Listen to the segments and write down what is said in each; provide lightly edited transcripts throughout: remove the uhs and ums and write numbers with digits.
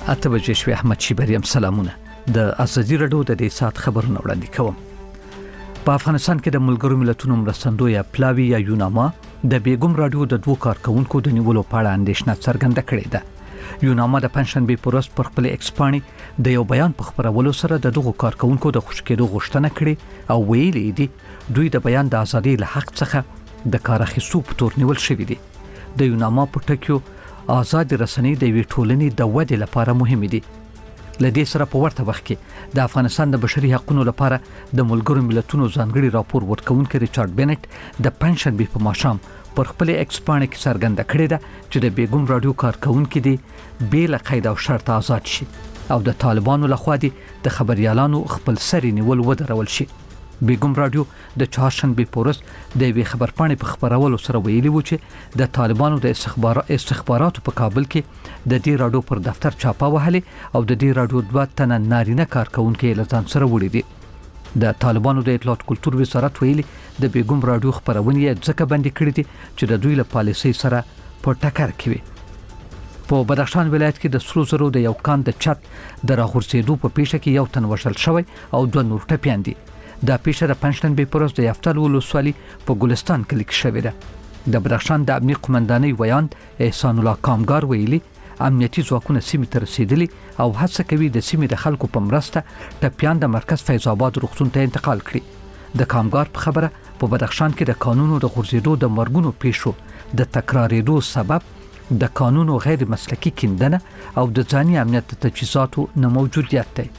اته بجې شوي. احمد شیبریم سلامونه. د ازادي رادیو د دې سات خبرونه وړاندې کوم. په افغانستان کې د ملګرو ملتونو مرستندوی پلاوی یا یوناما د بیګم رادیو د دوه کارکونکو د نیولو په اړه اندېښنه څرګنده کړې ده. یوناما د پنځشنبه په ورځ پر خپل ایکس پاڼې د یو بیان په خبرولو سره د دغو کارکونکو د خوشکېدو غوښتنه کړې او ویلي دي دوی د بیان د ازادۍ له حق څخه د کار اخیستو په تور نیول شوی دي. د یوناما په ټکیو آزاد رسنۍ د وی ټولنې د ودې لپاره مهم دي. لدې سره په ورته وخت کې د افغانستان د بشري حقوقو لپاره د ملګرو ملتونو ځانګړي راپور ورکونکي ریچارډ بینټ د پنځشنبه په ماښام پر خپل ایکس پاڼې کې څرګنده کړې ده چې د بیګم رادیو کارکونکي دي بې له قید او شرط آزاد شي او د طالبانو لخوا دي د خبريالانو خپل سری نیول ودرول شي. بیګم رادیو د چهارشنبه په ورځ د وی خبرپاڼې په خبرولو سره ویلي و چې د طالبانو د استخباراتو په کابل کې د دې رادیو پر دفتر چاپه وهلې او د دې رادیو دوه تنه نارینه کارکونکي له ځان سره وړي دي. د طالبانو د اطلاعات کلتور وزارت ویلي د بیګم رادیو خبرونه ځکه بندي کړې دي چې د دوی له پالیسۍ سره په ټکر کې وي. په بدخشان ولایت کې د سرو زرو د یو کان د چت د راغورځېدو په پیښه کې یو تن وژل شوی او دوه نور ټپیان دي. دا پیښه د پنځشنبه په ورځ د یفتل ولسوالۍ په ګلستان کلي کې شوې ده. د بدخشان د امنیت قومندانۍ ویاند احسان الله کامګار ویلي امنیتي ځواکونه سیمې ته رسیدلي او هڅه کوي د سیمې د خلکو په مرسته ټپیان د مرکز فیض آباد روغتون ته انتقال کړي. د کامګار په خبره په بدخشان کې د قانونو د غورځېدو د مرګونو پیښو د تکرارېدو سبب د قانونو غیر مسلکي کیندنه او د ځاني امنیت تجهیزاتو نه موجودیت دی.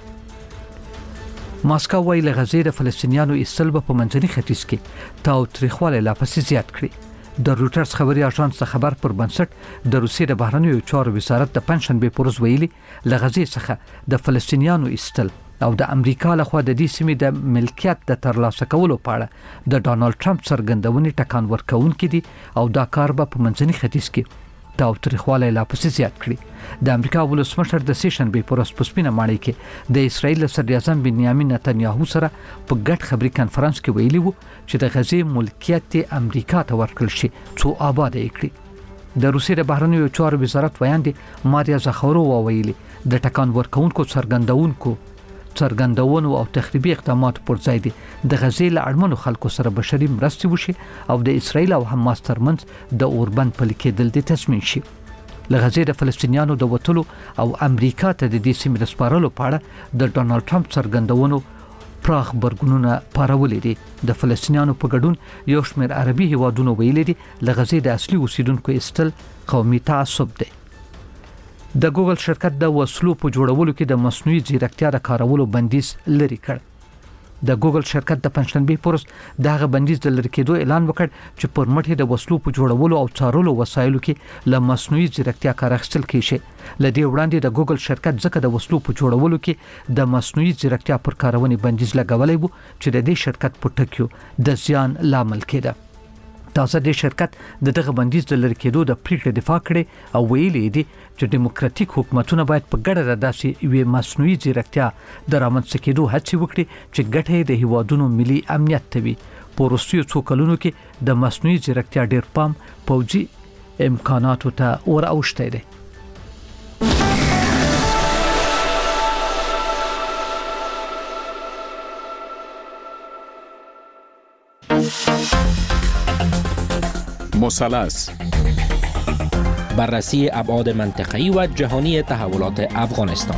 ماسکو ویل غزې د فلسطینیانو ایستل په منځني ختیځ کې تاوتریخوالی لا پسې زیات کړي. د روټرز خبري اژانس خبر پر بنسټ د روسیې د بهرنیو چارو وزارت د پنځشنبه په ورځ ویلي له غزې څخه د فلسطینیانو ایستل او د امریکا لخوا د دې سیمې د ملکیت د ترلاسه کولو په اړه د ډانلډ ټرمپ څرګندونې ټکان ورکوونکي دي او دا کار به په منځني ختیځ کې تاوتریخوالی لا پسې زیات کړي. د امریکا ولسمشر د سیشنبه په ورځ په سپینه ماڼۍ کې د اسرایل صدر اعظم بنیامین نتنیاهو سره په ګډ خبري کانفرنس کې ویلي وو چې د غزې ملکیت امریکا ته ورکړل شي څو آباد یې کړي. د روسیې د بهرنیو چارو وزارت ویاند ماریا زخارووا ویلي د ټکان ورکونکو څرګندونو او تخریبي اقدامات پر ځای دي د غزې له اړمنو خلکو سره بشري مرستې وشي او د اسرایل او حماس ترمنځ د اوربند پلي کېدل د تضمین شي. له غزې د فلسطینیانو د وټلو او امریکا ته د دې سیمې د سپارلو په اړه د ډانلډ ټرمپ څرګندونو پراخ برګونونه پارولې دي. د فلسطینیانو په ګډون یو شمېر عربي هیوادونو ویلي دي له غزې د اصلي اوسیدونکو ایستل قومي تعصب دی. د ګوګل شرکت د وسلو په جوړولو کې د مصنوعي ځیرکتیا د کارولو بندیز لري کړ. د ګوګل شرکت د پنځشنبه په ورځ دغه بندیز د لرې کېدو اعلان وکړ چې پر مټ د وسلو په جوړولو او څارلو وسایلو کې له مصنوعي ځیرکتیا کار اخیستل کیږي. لدې وړاندې د ګوګل شرکت ځکه د وسلو په جوړولو کې د مصنوعي ځیرکتیا پر کارونې بندیز لګولای وو چې د دې شرکت په ټکیو د زیان لامل کېده. تاسو د شرکت دغه بندیز د لری کېدو د پریکړې دفاع کړي او ویلي دي چې دیموکراتیک حکومتونه باید په ګډه د داسې یوې مصنوعي ځیرکتیا د رامنځته کېدو هڅې وکړي چې ګټه د هیوادونو ملي امنیت ته وي. په وروستیو څو کلونو کې د مصنوعي ځیرکتیا ډېر پام پوځي امکاناتو ته ور اوښتی دی. مثلث بررسی ابعاد منطقه‌ای و جهانی تحولات افغانستان.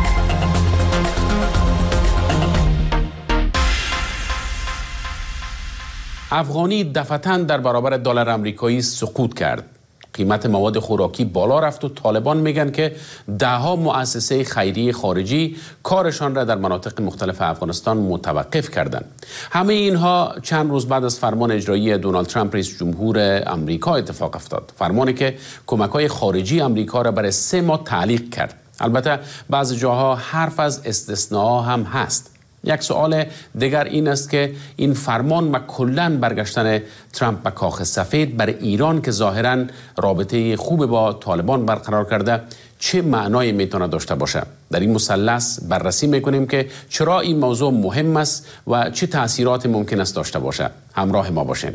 افغانی دفعتاً در برابر دلار آمریکایی سقوط کرد. قیمت مواد خوراکی بالا رفت و طالبان میگن که دهها مؤسسه خیریه خارجی کارشان را در مناطق مختلف افغانستان متوقف کردند. همه اینها چند روز بعد از فرمان اجرایی دونالد ترامپ رئیس جمهور آمریکا اتفاق افتاد. فرمانی که کمک‌های خارجی آمریکا را برای 3 ماه تعلیق کرد. البته بعضی جاها حرف از استثناء هم هست. یک سوال دیگر این است که این فرمان و کلاً برگشتن ترامپ به کاخ سفید برای ایران که ظاهراً رابطه خوب با طالبان برقرار کرده چه معنایی میتونه داشته باشه؟ در این مثلث بررسی میکنیم که چرا این موضوع مهم است و چه تأثیرات ممکن است داشته باشه. همراه ما باشین.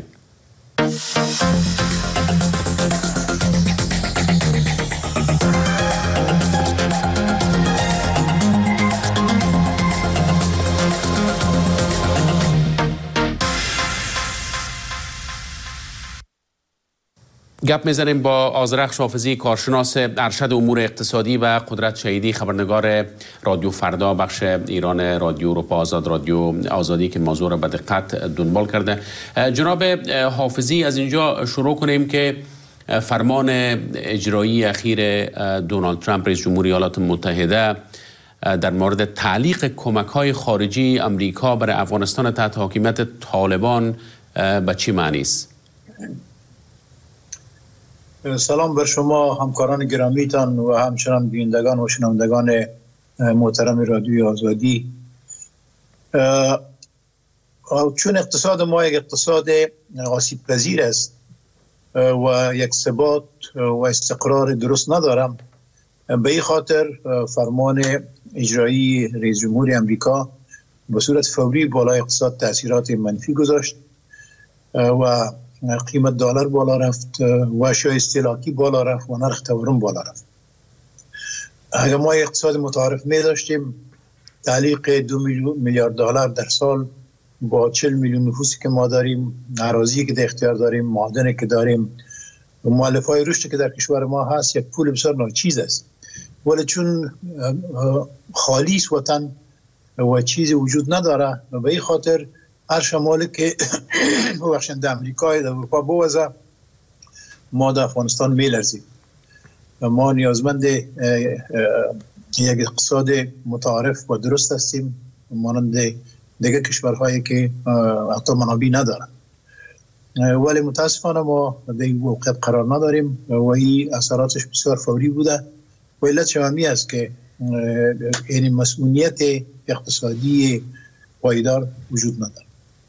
گپ میزنیم با آذرخش حافظی، کارشناس ارشد امور اقتصادی و قدرت شهیدی، خبرنگار رادیو فردا بخش ایران رادیو اروپا آزاد، رادیو آزادی که موضوع را به دقت دنبال کرده. جناب حافظی، از اینجا شروع کنیم که فرمان اجرایی اخیر دونالد ترامپ رئیس جمهوری ایالات متحده در مورد تعلیق کمک‌های خارجی امریکا برای افغانستان تحت حاکمیت طالبان به چی معنی است؟ سلام بر شما همکاران گرامیتان و همچنان بینندگان و شنوندگان محترم رادیوی آزادی. چون اقتصاد ما یک اقتصاد آسیب پذیر است و یک ثبات و استقرار درست ندارم، به این خاطر فرمان اجرایی رئیس جمهور امریکا به صورت فوری بالای اقتصاد تاثیرات منفی گذاشت و قیمت دلار بالا رفت و اشیاء استهلاکی بالا رفت و نرخ تورم بالا رفت. اگر ما اقتصاد متعارف می داشتیم، تعلیق 2 میلیارد دلار در سال با 40 میلیون نفوسی که ما داریم، اراضی که در اختیار داریم، معادنی که داریم و مؤلفه‌های رشدی که در کشور ما هست، یک پول بسیار ناچیز است. ولی چون خالیس وطن و چیزی وجود نداره، به این خاطر هر شمالی که بخشند امریکای در اروپا بوزه، ما در افغانستان میلرزیم. ما نیازمند یک اقتصاد متعارف و درست هستیم، مانند دیگه کشورهایی که حتی منابع ندارن. ولی متاسفانه ما در این موقعیت قرار نداریم و این اثراتش بسیار فوری بوده و علت شوامی است که این مسئولیت اقتصادی پایدار وجود نداره.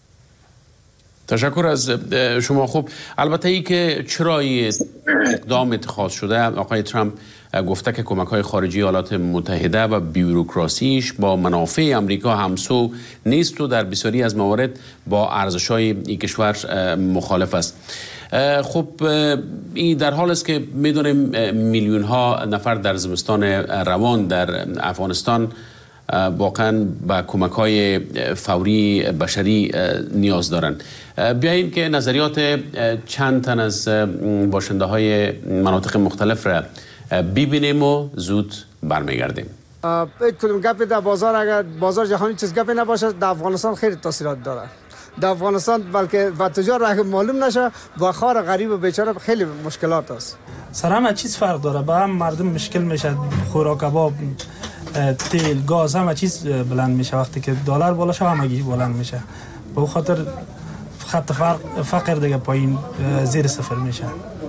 تشکر از شما. خوب، البته ای که چرا اقدام اتخاذ شده، آقای ترامپ گفته که کمک‌های خارجی ایالات متحده و بیوروکراسیش با منافع امریکا همسو نیست و در بسیاری از موارد با ارزش‌های این کشور مخالف است. خب این در حال است که می‌دونیم میلیون ها نفر در زمستان روان در افغانستان واقعا به کمک‌های فوری بشری نیاز دارند. بیایید که نظریات چند تن از باشنده‌های مناطق مختلف را ببینیم و زود برمیگردیم. کدوم گپی در بازار، اگر بازار جهانی چیز گپی نباشه، در افغانستان خیلی تاثیرات داره. در افغانستان بلکه و تجار اگه معلوم نشه، با خار غریب و بیچاره خیلی مشکلات است. سر همه چیز فرق داره، با هم مردم مشکل میشه، خوراک، کباب، تیل، گاز، همه چیز بلند میشه. وقتی که دلار بالا شه همگی بلند میشه. به خاطر خط فقر دیگه پایین زیر صفر میشه.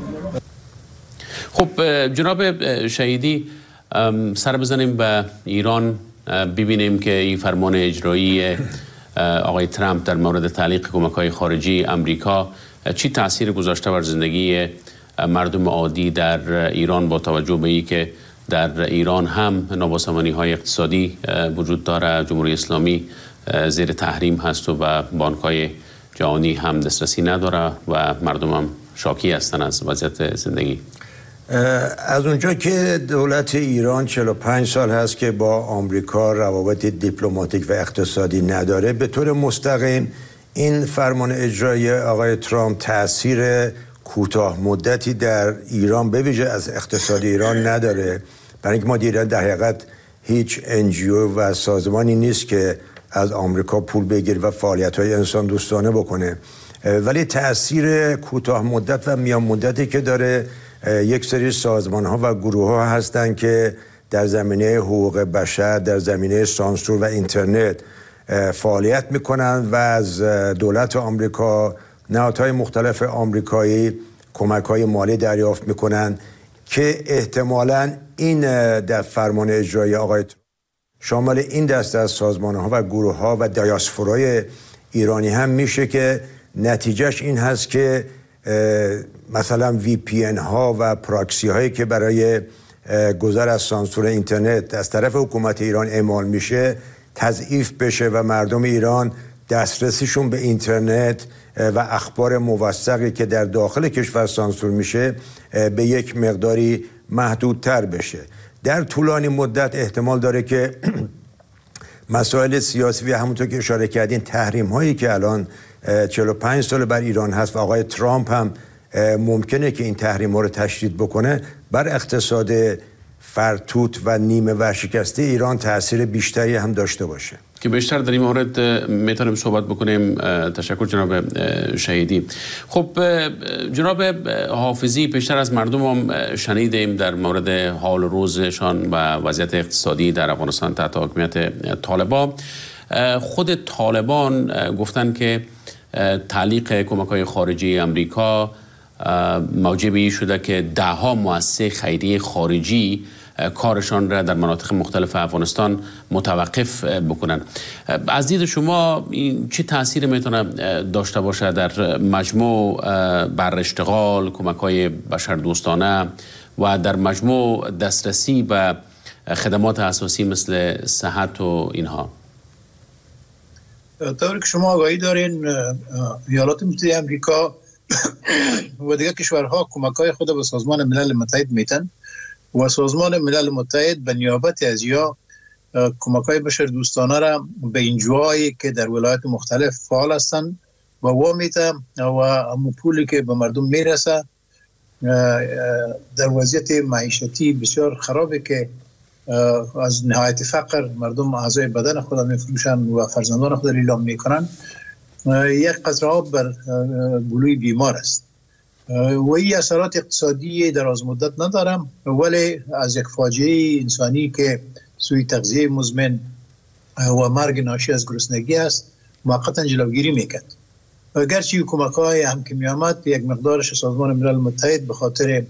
خب جناب شهیدی، سر بزنیم به ایران، ببینیم که این فرمان اجرایی آقای ترامپ در مورد تعلیق کمک‌های خارجی امریکا چی تأثیر گذاشته بر زندگی مردم عادی در ایران، با توجه به این که در ایران هم نابسامانی‌های اقتصادی وجود داره، جمهوری اسلامی زیر تحریم هست و به بانک‌های جهانی هم دسترسی نداره و مردم هم شاکی هستن از وضعیت زندگی. از اونجا که دولت ایران 45 سال هست که با آمریکا روابط دیپلماتیک و اقتصادی نداره، به طور مستقیم این فرمان اجرایی آقای ترامپ تأثیر کوتاه مدتی در ایران به ویژه از اقتصاد ایران نداره، برای اینکه ما دیدن در حقیقت هیچ NGO و سازمانی نیست که از آمریکا پول بگیره و فعالیت‌های انسان دوستانه بکنه. ولی تأثیر کوتاه مدت و میان مدتی که داره، یک سری سازمان‌ها و گروه‌ها هستند که در زمینه حقوق بشر، در زمینه سانسور و اینترنت فعالیت میکنن و از دولت آمریکا، نهادهای مختلف آمریکایی کمک‌های مالی دریافت میکنن که احتمالاً این در فرمان اجرایی آقای شامل این دسته از سازمان‌ها و گروه‌ها و دیاسپورای ایرانی هم میشه که نتیجهش این هست که مثلا VPN ها و پراکسی هایی که برای گذر از سانسور اینترنت از طرف حکومت ایران اعمال میشه تضعیف بشه و مردم ایران دسترسیشون به اینترنت و اخبار موثقی که در داخل کشور سانسور میشه به یک مقداری محدودتر بشه. در طولانی مدت احتمال داره که مسائل سیاسی و همونطور که اشاره کردین تحریم هایی که الان 45 سال بر ایران هست و آقای ترامپ هم ممکنه که این تحریم ها رو تشدید بکنه، بر اقتصاد فرتوت و نیمه ورشکسته ایران تاثیر بیشتری هم داشته باشه که بیشتر در این مورد میتونیم صحبت بکنیم. تشکر جناب شهیدی. خب جناب حافظی، پیشتر از مردم هم شنیدیم در مورد حال روزشان و وضعیت اقتصادی در افغانستان تحت حکومت طالبان. خود طالبان گفتن که تعلیق کمک‌های خارجی امریکا موجب این شده که ده‌ها مؤسسه خیریه خارجی کارشان را در مناطق مختلف افغانستان متوقف بکنن. از دید شما این چه تأثیر میتونه داشته باشه در مجموع بر اشتغال، کمک‌های بشردوستانه و در مجموع دسترسی به خدمات اساسی مثل صحت و اینها؟ طوری که شما آگاهی دارین، ایالات متحده آمریکا و دیگر کشورها کمک‌های خود به سازمان ملل متحد میتن و سازمان ملل متحد به نیابت از یا کمک‌های بشردوستانه را به انجوایی که در ولایات مختلف فعال هستند و وامیته و پولی که به مردم میرسه در وضعیت معیشتی بسیار خرابه که از نهایت فقر مردم اعضای بدن خود میفروشن و فرزندان خود اعلام میکنن، یک قطره آب بر گلوی بیمار است و این اثرات اقتصادی دراز مدت ندارم، ولی از یک فاجعه انسانی که سوی تغذیه مزمن و مرگ ناشی از گرسنگی است موقتا جلوگیری میکرد. گرچه کمک‌های هم که میامد یک مقدارش سازمان ملل متحد به خاطر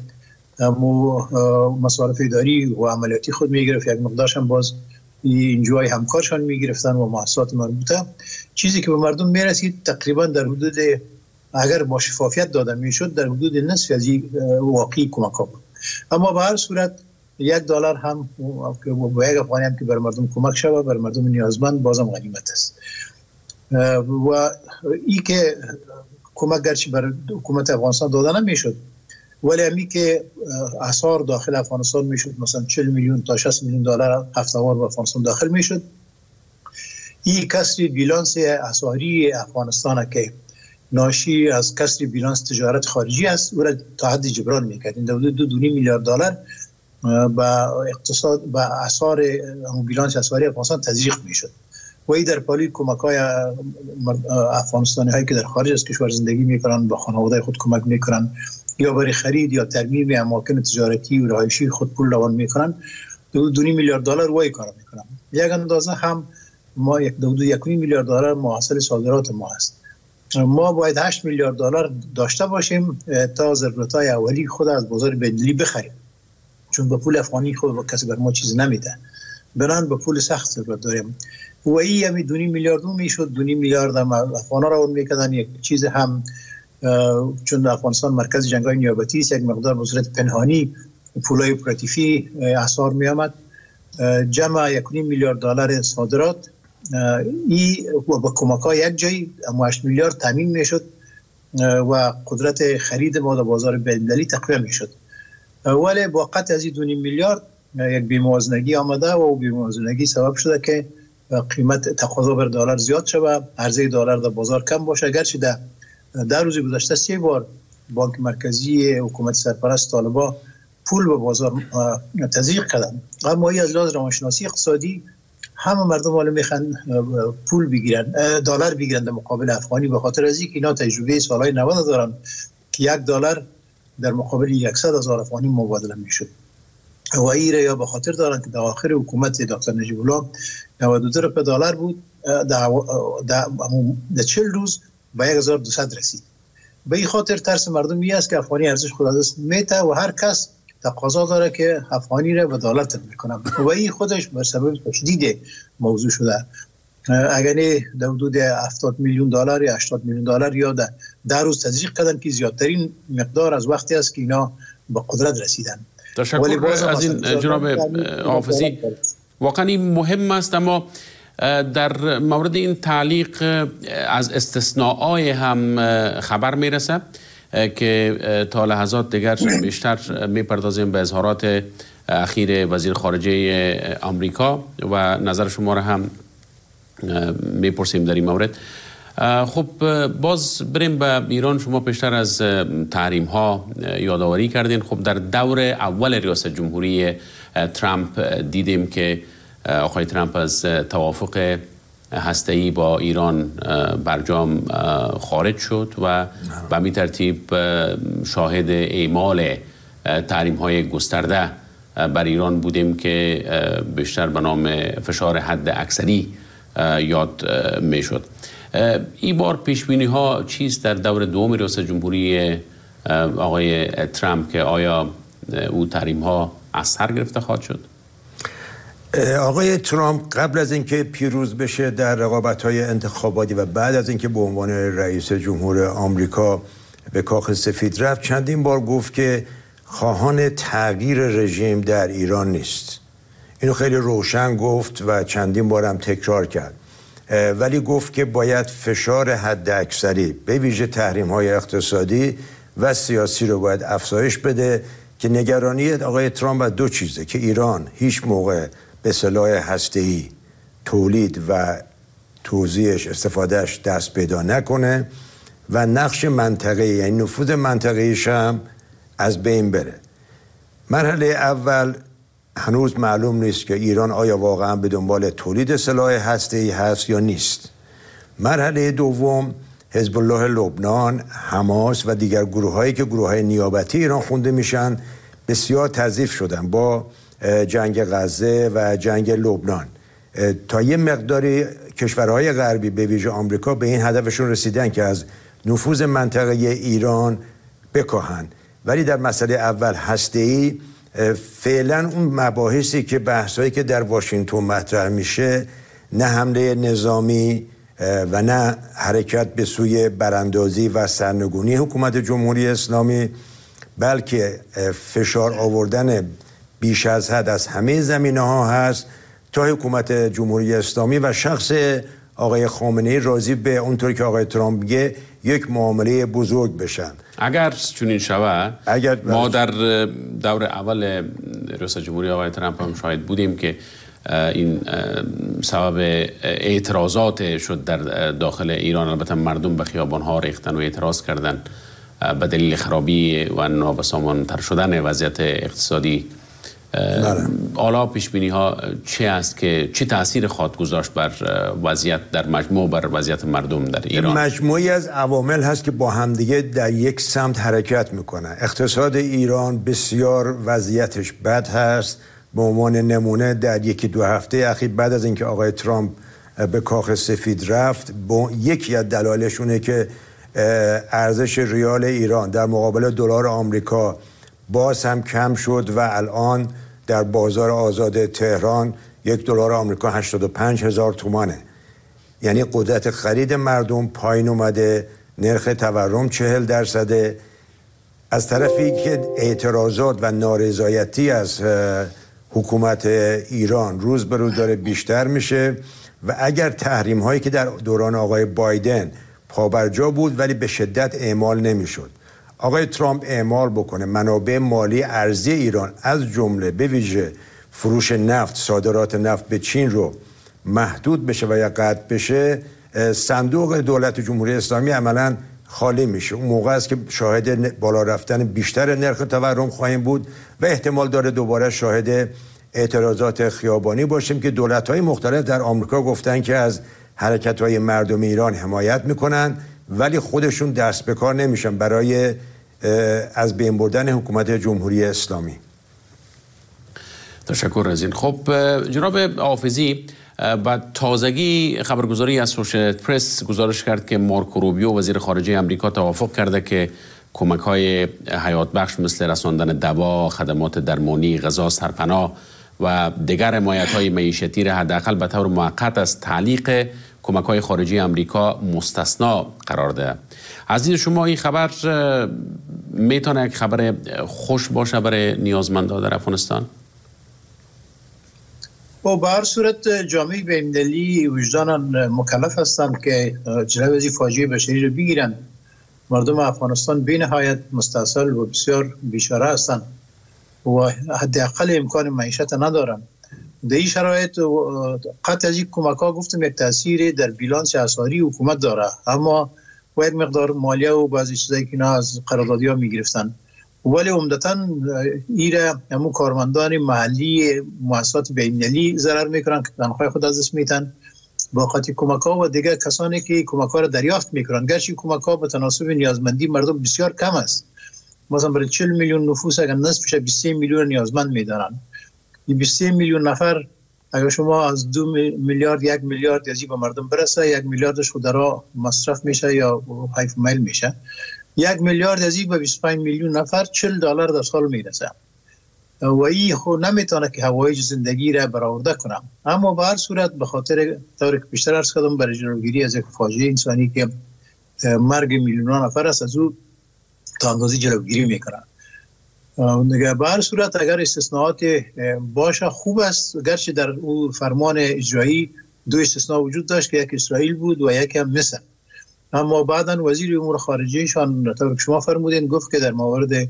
مصارف اداری و عملیاتی خود میگرفت، یک مقدارش هم باز انجوای همکارشان میگرفتن و مؤسسات مربوطه. چیزی که به مردم میرسید تقریبا در حدود، اگر با شفافیت داده میشد، در حدود نصف از واقعی کمک ها بود. اما به هر صورت $1 هم با یک افغانی هم که بر مردم کمک شود، بر مردم نیازمند، بازم غنیمت است. و این که کمک گرچه بر حکومت افغانستان داده نمیشد، ولی همی که اسعار داخل افغانستان میشد، مثلا 40 میلیون تا 60 میلیون دلار هفته‌وار به افغانستان داخل میشد. این کسر بیلانس اسعاری افغانستان که ناشی از کسر بیلانس تجارت خارجی است، او را تا حد جبران میکرد. این $2.5 میلیارد با اقتصاد با اسعار بیلانس اسعاری افغانستان تزریق میشد و این در پالی کمک‌های افغانستانی هایی که در خارج از کشور زندگی میکنن به خانواده خود کمک میکنن یا برای خرید یا ترمیم اماکن تجارتی و رهایشی خود پول روان میکنن. $2.5 میلیارد وای کار میکنن. یک اندازه هم ما $1.5 میلیارد محصول صادرات ما است. ما باید $8 میلیارد داشته باشیم تا ضرورت‌های اولی خود از بازار بین‌المللی بخریم، چون به پول افغانی خود کسی بر ما چیز نمیده، بنان به پول سخت ضرورت داریم. و این همی $2 میلیارد میشد. $2 میلیارد هم افغانا را اون میکردن. یک چیز هم چون افغانستان مرکز جنگ‌های نیابتی است، یک مقدار به صورت پنهانی پولای اپراتیفی اسعار می آمد. جمع $1.5 میلیارد صادرات ای با کمک‌های یک جایی 8 میلیارد تامین میشد و قدرت خرید ما در بازار بین‌المللی تقویت میشد. ولی با قطع از $2.5 میلیارد یک بی‌موازنگی آمده و بی‌موازنگی سبب شده که قیمت تقاضا بر دلار زیاد شود، عرضه دلار در بازار کم باشه. گرچه در روز گذشته 3 بار بانک مرکزی حکومت سرپرست طالبان پول به بازار تزریق کردن، اما از لحاظ روانشناسی اقتصادی همه مردم حالا میخوان پول بگیرن، دلار بگیرن در مقابل افغانی، به خاطر از اینکه اینا تجربه سالهای 90 دارن که $1 در مقابل 100,000 افغانی مبادله میشد. و این را یا به خاطر دارن که در آخر حکومت دکتر نجیب الله $92 بود، در 40 روز به 1200 رسید. به این خاطر ترس مردم است که افغانی ارزش خود از دست میته و هر کس تقاضا داره که افغانی را به دلار تبدیل کنه و این خودش بر سبب تشدید موضوع شده. اگر در حدود $70 میلیون یا $80 میلیون یا در روز تزریق کردن که زیادترین مقدار از وقتی است که اینا به قدرت رسیدن. تشکر از این جناب حافظی. واقعا این مهم است، اما در مورد این تعلیق از استثناءای هم خبر میرسه که تا لحظات دیگر بیشتر میپردازیم به اظهارات اخیر وزیر خارجه آمریکا و نظر شما را هم میپرسیم در این مورد. خب باز بریم به ایران. شما پیشتر از تحریم ها یادآوری کردین. خب در دور اول ریاست جمهوری ترامپ دیدیم که آقای ترامپ از توافق هسته‌ای با ایران برجام خارج شد و به همین ترتیب شاهد اعمال تحریم های گسترده بر ایران بودیم که بیشتر به نام فشار حد اکثری یاد می شد. این بار پیشبینی ها چیست در دور دوم ریاست جمهوری آقای ترامپ که آیا او تحریم ها از سر گرفته خواهد شد؟ آقای ترامپ قبل از اینکه پیروز بشه در رقابت‌های انتخاباتی و بعد از اینکه به عنوان رئیس جمهور آمریکا به کاخ سفید رفت چندین بار گفت که خواهان تغییر رژیم در ایران نیست. اینو خیلی روشن گفت و چندین بار هم تکرار کرد. ولی گفت که باید فشار حد اکثری به ویژه تحریم‌های اقتصادی و سیاسی رو باید افزایش بده که نگرانی آقای ترامپ از دو چیزه که ایران هیچ موقع به سلاح هسته‌ای تولید و توزیعش استفادهش دست پیدا نکنه و نقش منطقه‌ای یعنی نفوذ منطقه‌ایش هم از بین بره. مرحله اول هنوز معلوم نیست که ایران آیا واقعا به دنبال تولید سلاح هسته‌ای هست یا نیست. مرحله دوم حزب الله لبنان، حماس و دیگر گروه‌هایی که گروه‌های نیابتی ایران خونده میشن بسیار تضعیف شدن با جنگ غزه و جنگ لبنان. تا یه مقداری کشورهای غربی به ویژه آمریکا به این هدفشون رسیدن که از نفوذ منطقه ایران بکاهن. ولی در مسئله اول هسته‌ای فعلا اون مباحثی که بحثایی که در واشنگتن مطرح میشه نه حمله نظامی و نه حرکت به سوی براندازی و سرنگونی حکومت جمهوری اسلامی بلکه فشار آوردن بیش از حد از همه زمینه‌ها هست تا حکومت جمهوری اسلامی و شخص آقای خامنه‌ای راضی به اونطوری که آقای ترامپ میگه یک معامله بزرگ بشن. اگر چنین شود ما در دور اول ریاست جمهوری آقای ترامپ هم شاهد بودیم که این سبب اعتراضات شد در داخل ایران. البته مردم به خیابان‌ها ریختن و اعتراض کردن به دلیل خرابی و نابسامان‌تر شدن وضعیت اقتصادی. حالا پیشبینی ها چه است که چه تأثیر خواهد گذاشت بر وضعیت در مجموع بر وضعیت مردم در ایران؟ مجموعی از عوامل هست که با همدیگه در یک سمت حرکت میکنن. اقتصاد ایران بسیار وضعیتش بد هست. به عنوان نمونه در یکی دو هفته اخیر بعد از اینکه آقای ترامپ به کاخ سفید رفت یکی از دلایلشونه که ارزش ریال ایران در مقابل دلار آمریکا باز هم کم شد و الان در بازار آزاد تهران $1 آمریکا 85,000 تومانه. یعنی قدرت خرید مردم پایین اومده، نرخ تورم 40%. از طرفی که اعتراضات و نارضایتی از حکومت ایران روز به روز داره بیشتر میشه و اگر تحریم هایی که در دوران آقای بایدن پابرجا بود ولی به شدت اعمال نمیشد، آقای ترامپ اعمال بکنه منابع مالی ارزی ایران از جمله به ویژه فروش نفت، صادرات نفت به چین رو محدود بشه و یا قطع بشه، صندوق دولت جمهوری اسلامی عملاً خالی میشه. اون موقع است که شاهد بالا رفتن بیشتر نرخ تورم خواهیم بود و احتمال داره دوباره شاهد اعتراضات خیابانی باشیم که دولت‌های مختلف در آمریکا گفتن که از حرکت‌های مردم ایران حمایت میکنن ولی خودشون دست به کار نمیشن برای از بین بردن حکومت جمهوری اسلامی. تشکر از این. خب جناب حافظی، با تازگی خبرگزاری اسوشییتد پرس گزارش کرد که مارکو روبیو وزیر خارجه آمریکا توافق کرده که کمک‌های حیات بخش مثل رساندن دوا، خدمات درمانی، غذا، سرپناه و دیگر حمایت‌های معیشتی را حداقل به طور موقت از تعلیق کمک‌های خارجی آمریکا مستثنا قرار ده. از دید شما این خبر میتونه یک خبر خوش باشه برای نیازمندان در افغانستان؟ و به هر صورت جامعه بین‌المللی وجداناً مکلف هستند که جلوی از فاجعه بشری رو بگیرن. مردم افغانستان بی نهایت مستاصل و بسیار بیچاره هستند و حداقل امکان معیشت ندارن در این شرایط قطع از این کمک ها گفتم یک تاثیر در بیلانس اسعاری حکومت داره، اما و یک مقدار مالیه و بعضی چیزایی که اینا از قراردادی ها میگرفتن، ولی عمدتاً ایره همون کارمندان محلی مؤسسات بین‌المللی ضرر میکنن که تنخواه خود از دست میتن با خاطر کمک ها و دیگر کسانی که کمک ها را دریافت میکنن، گرچه کمک ها به تناسب نیازمندی مردم بسیار کم است. مثلا برای 40 میلیون نفوس اگر نصفش 23 میلیون نیازمند میدارن، این 23 میلیون نفر اگر شما از 2 میلیارد 1 میلیارد یزی به مردم برسه، 1 میلیاردش خود را مصرف میشه یا حیف میل میشه، 1 میلیارد یزی به 25 میلیون نفر $40 در سال میرسه و این خود نمیتونه که هوایج زندگی را برآورده کنم. اما به هر صورت به خاطر طوری که بیشتر عرض کردم برای جلوگیری از یک فاجعه انسانی که مرگ میلیون نفر است، از او تا اندازه جلوگیری میکنن. دیگه به هر صورت اگر استثناءات باشه خوب است، گرچه در او فرمان اجرایی 2 استثناء وجود داشت که یک اسرائیل بود و یک هم مصر، اما بعداً وزیر امور خارجهشان طور که شما فرمودین گفت که در موارد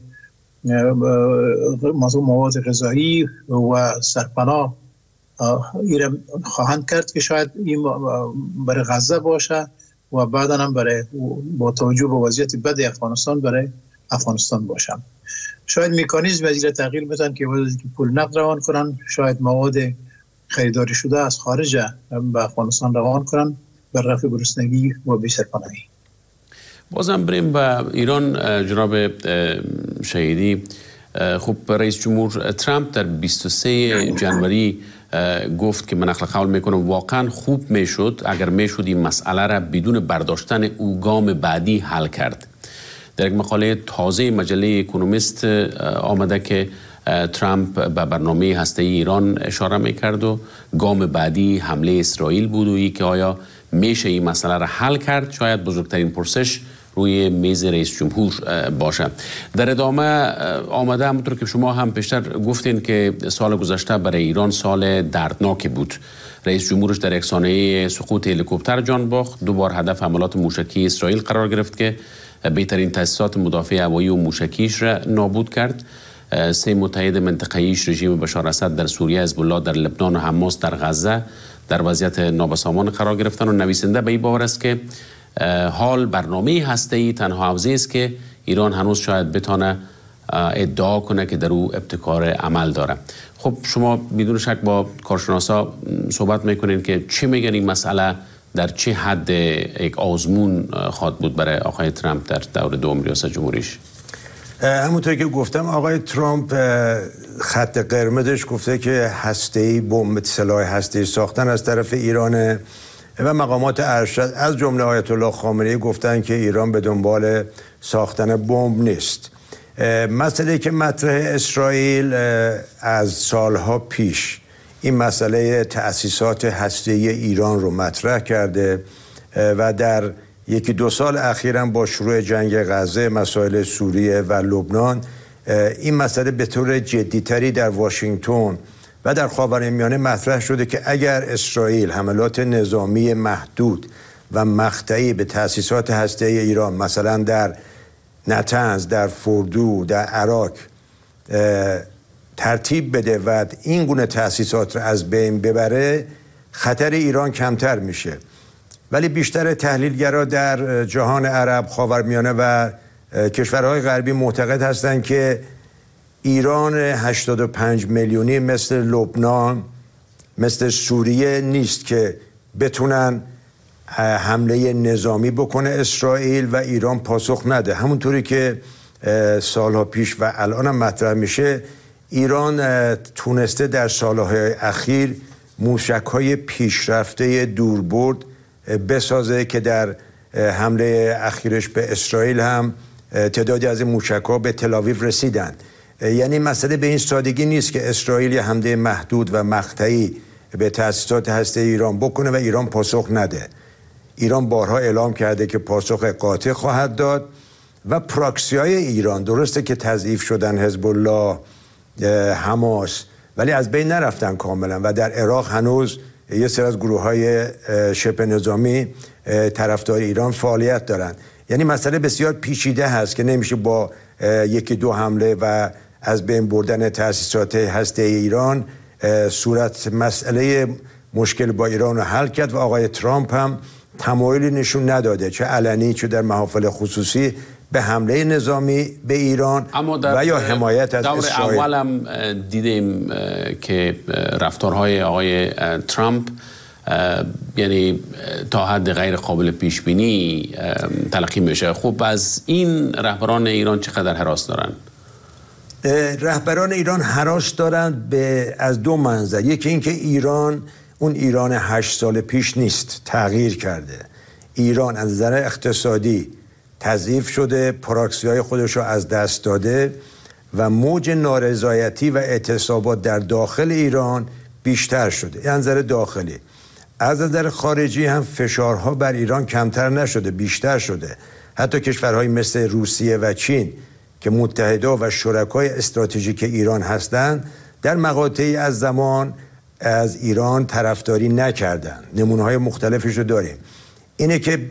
مواد غذایی و سرپناه ایران خواهند کرد که شاید این برای غزه باشه و بعدا هم برای با توجه به وضعیت بد افغانستان برای افغانستان باشه. شاید مکانیزم از این تغییر بدن که وقتی که پول نقد روان کنن، شاید مواد خریداری شده از خارج به افغانستان روان کنن بر رفع گرسنگی و بی سرپناهی. بازم بریم به ایران. جناب شهیدی، خب رئیس جمهور ترامپ در 23 جنوری گفت که من نقل قول میکنم واقعا خوب میشد اگر میشد این مسئله را بدون برداشتن او گام بعدی حل کرد. در یک مقاله تازه مجله اکونومیست آمده که ترامپ به برنامه هسته‌ای ایران اشاره میکرد و گام بعدی حمله اسرائیل بود و ای که آیا میشه این مسئله را حل کرد شاید بزرگترین پرسش روی میز رئیس جمهور باشه. در ادامه آمده همونطور که شما هم پیشتر گفتین که سال گذشته برای ایران سال دردناکی بود. رئیس جمهورش در یک سانحه سقوط هلیکوپتر جان باخت، 2 بار هدف حملات موشکی اسرائیل قرار گرفت که بهترین تاسیسات مدافع هوایی و موشکیش را نابود کرد. 3 متحد منطقه‌ایش رژیم بشار اسد در سوریه، حزب الله در لبنان و حماس در غزه در وضعیت نابسامان قرار گرفتن و نویسنده به این باور است که حال برنامه هسته‌ای تنها حوزه است که ایران هنوز شاید بتونه ادعا کنه که در او ابتکار عمل داره. خب شما بدون شک با کارشناسا صحبت میکنین که چی میگن این مسئله در چه حد یک آزمون خواهد بود برای آقای ترامپ در دور دوم ریاست جمهوریش؟ همونطور که گفتم آقای ترامپ خط قرمزش گفته که هسته‌ای بمب سلاح هسته‌ای ساختن از طرف ایران و مقامات ارشد از جمله آیت الله خامنه‌ای گفتن که ایران به دنبال ساختن بمب نیست. مسئله که مطرح اسرائیل از سالها پیش این مسئله تأسیسات هسته‌ای ایران رو مطرح کرده و در 1-2 سال اخیراً با شروع جنگ غزه، مسائل سوریه و لبنان این مسئله به طور جدی‌تری در واشنگتن و در خاورمیانه مطرح شده که اگر اسرائیل حملات نظامی محدود و مقطعی به تأسیسات هسته‌ای ایران مثلا در نتنز، در فوردو، در عراق ترتیب بده و این گونه تأسیسات را از بین ببره، خطر ایران کمتر میشه. ولی بیشتر تحلیلگرا در جهان عرب، خاورمیانه و کشورهای غربی معتقد هستند که ایران 85 میلیونی مثل لبنان، مثل سوریه نیست که بتونن حمله نظامی بکنه اسرائیل و ایران پاسخ نده. همونطوری که سالها پیش و الان هم مطرح میشه، ایران تونسته در سالهای اخیر موشک‌های پیشرفته دوربرد بسازه که در حمله اخیرش به اسرائیل هم تعدادی از این موشک‌ها به تل‌آویو رسیدن. یعنی مسئله به این سادگی نیست که اسرائیل حمله محدود و مقطعی به تأسیسات هسته‌ای ایران بکنه و ایران پاسخ نده. ایران بارها اعلام کرده که پاسخ قاطع خواهد داد و پراکسی‌های ایران درسته که تضعیف شدن، حزب الله، حماس، ولی از بین نرفتن کاملا و در عراق هنوز یه سری از گروه‌های شبه نظامی طرفدار ایران فعالیت دارن. یعنی مسئله بسیار پیچیده هست که نمیشه با 1-2 حمله و از بین بردن تأسیسات هسته‌ای ایران صورت مسئله مشکل با ایران رو حل کرد و آقای ترامپ هم تمایلی نشون نداده چه علنی چه در محافل خصوصی به حمله نظامی به ایران و یا حمایت از اسرائیل. دور اول هم دیدیم که رفتارهای آقای ترامپ یعنی تا حد غیر قابل پیش بینی تلقی میشه. خب از این رهبران ایران چقدر هراس دارن؟ رهبران ایران هراس دارند از دو منظر. یکی اینکه ایران اون ایران 8 سال پیش نیست، تغییر کرده. ایران از نظر اقتصادی تضعیف شده، پراکسی‌های خودش رو از دست داده و موج نارضایتی و اعتصابات در داخل ایران بیشتر شده. از نظر داخلی. از نظر خارجی هم فشارها بر ایران کمتر نشده، بیشتر شده. حتی کشورهای مثل روسیه و چین که متحدا و شرکای استراتژیک ایران هستند در مقاطعی از زمان از ایران طرفداری نکردند. نمونه‌های مختلفش رو داریم. اینه که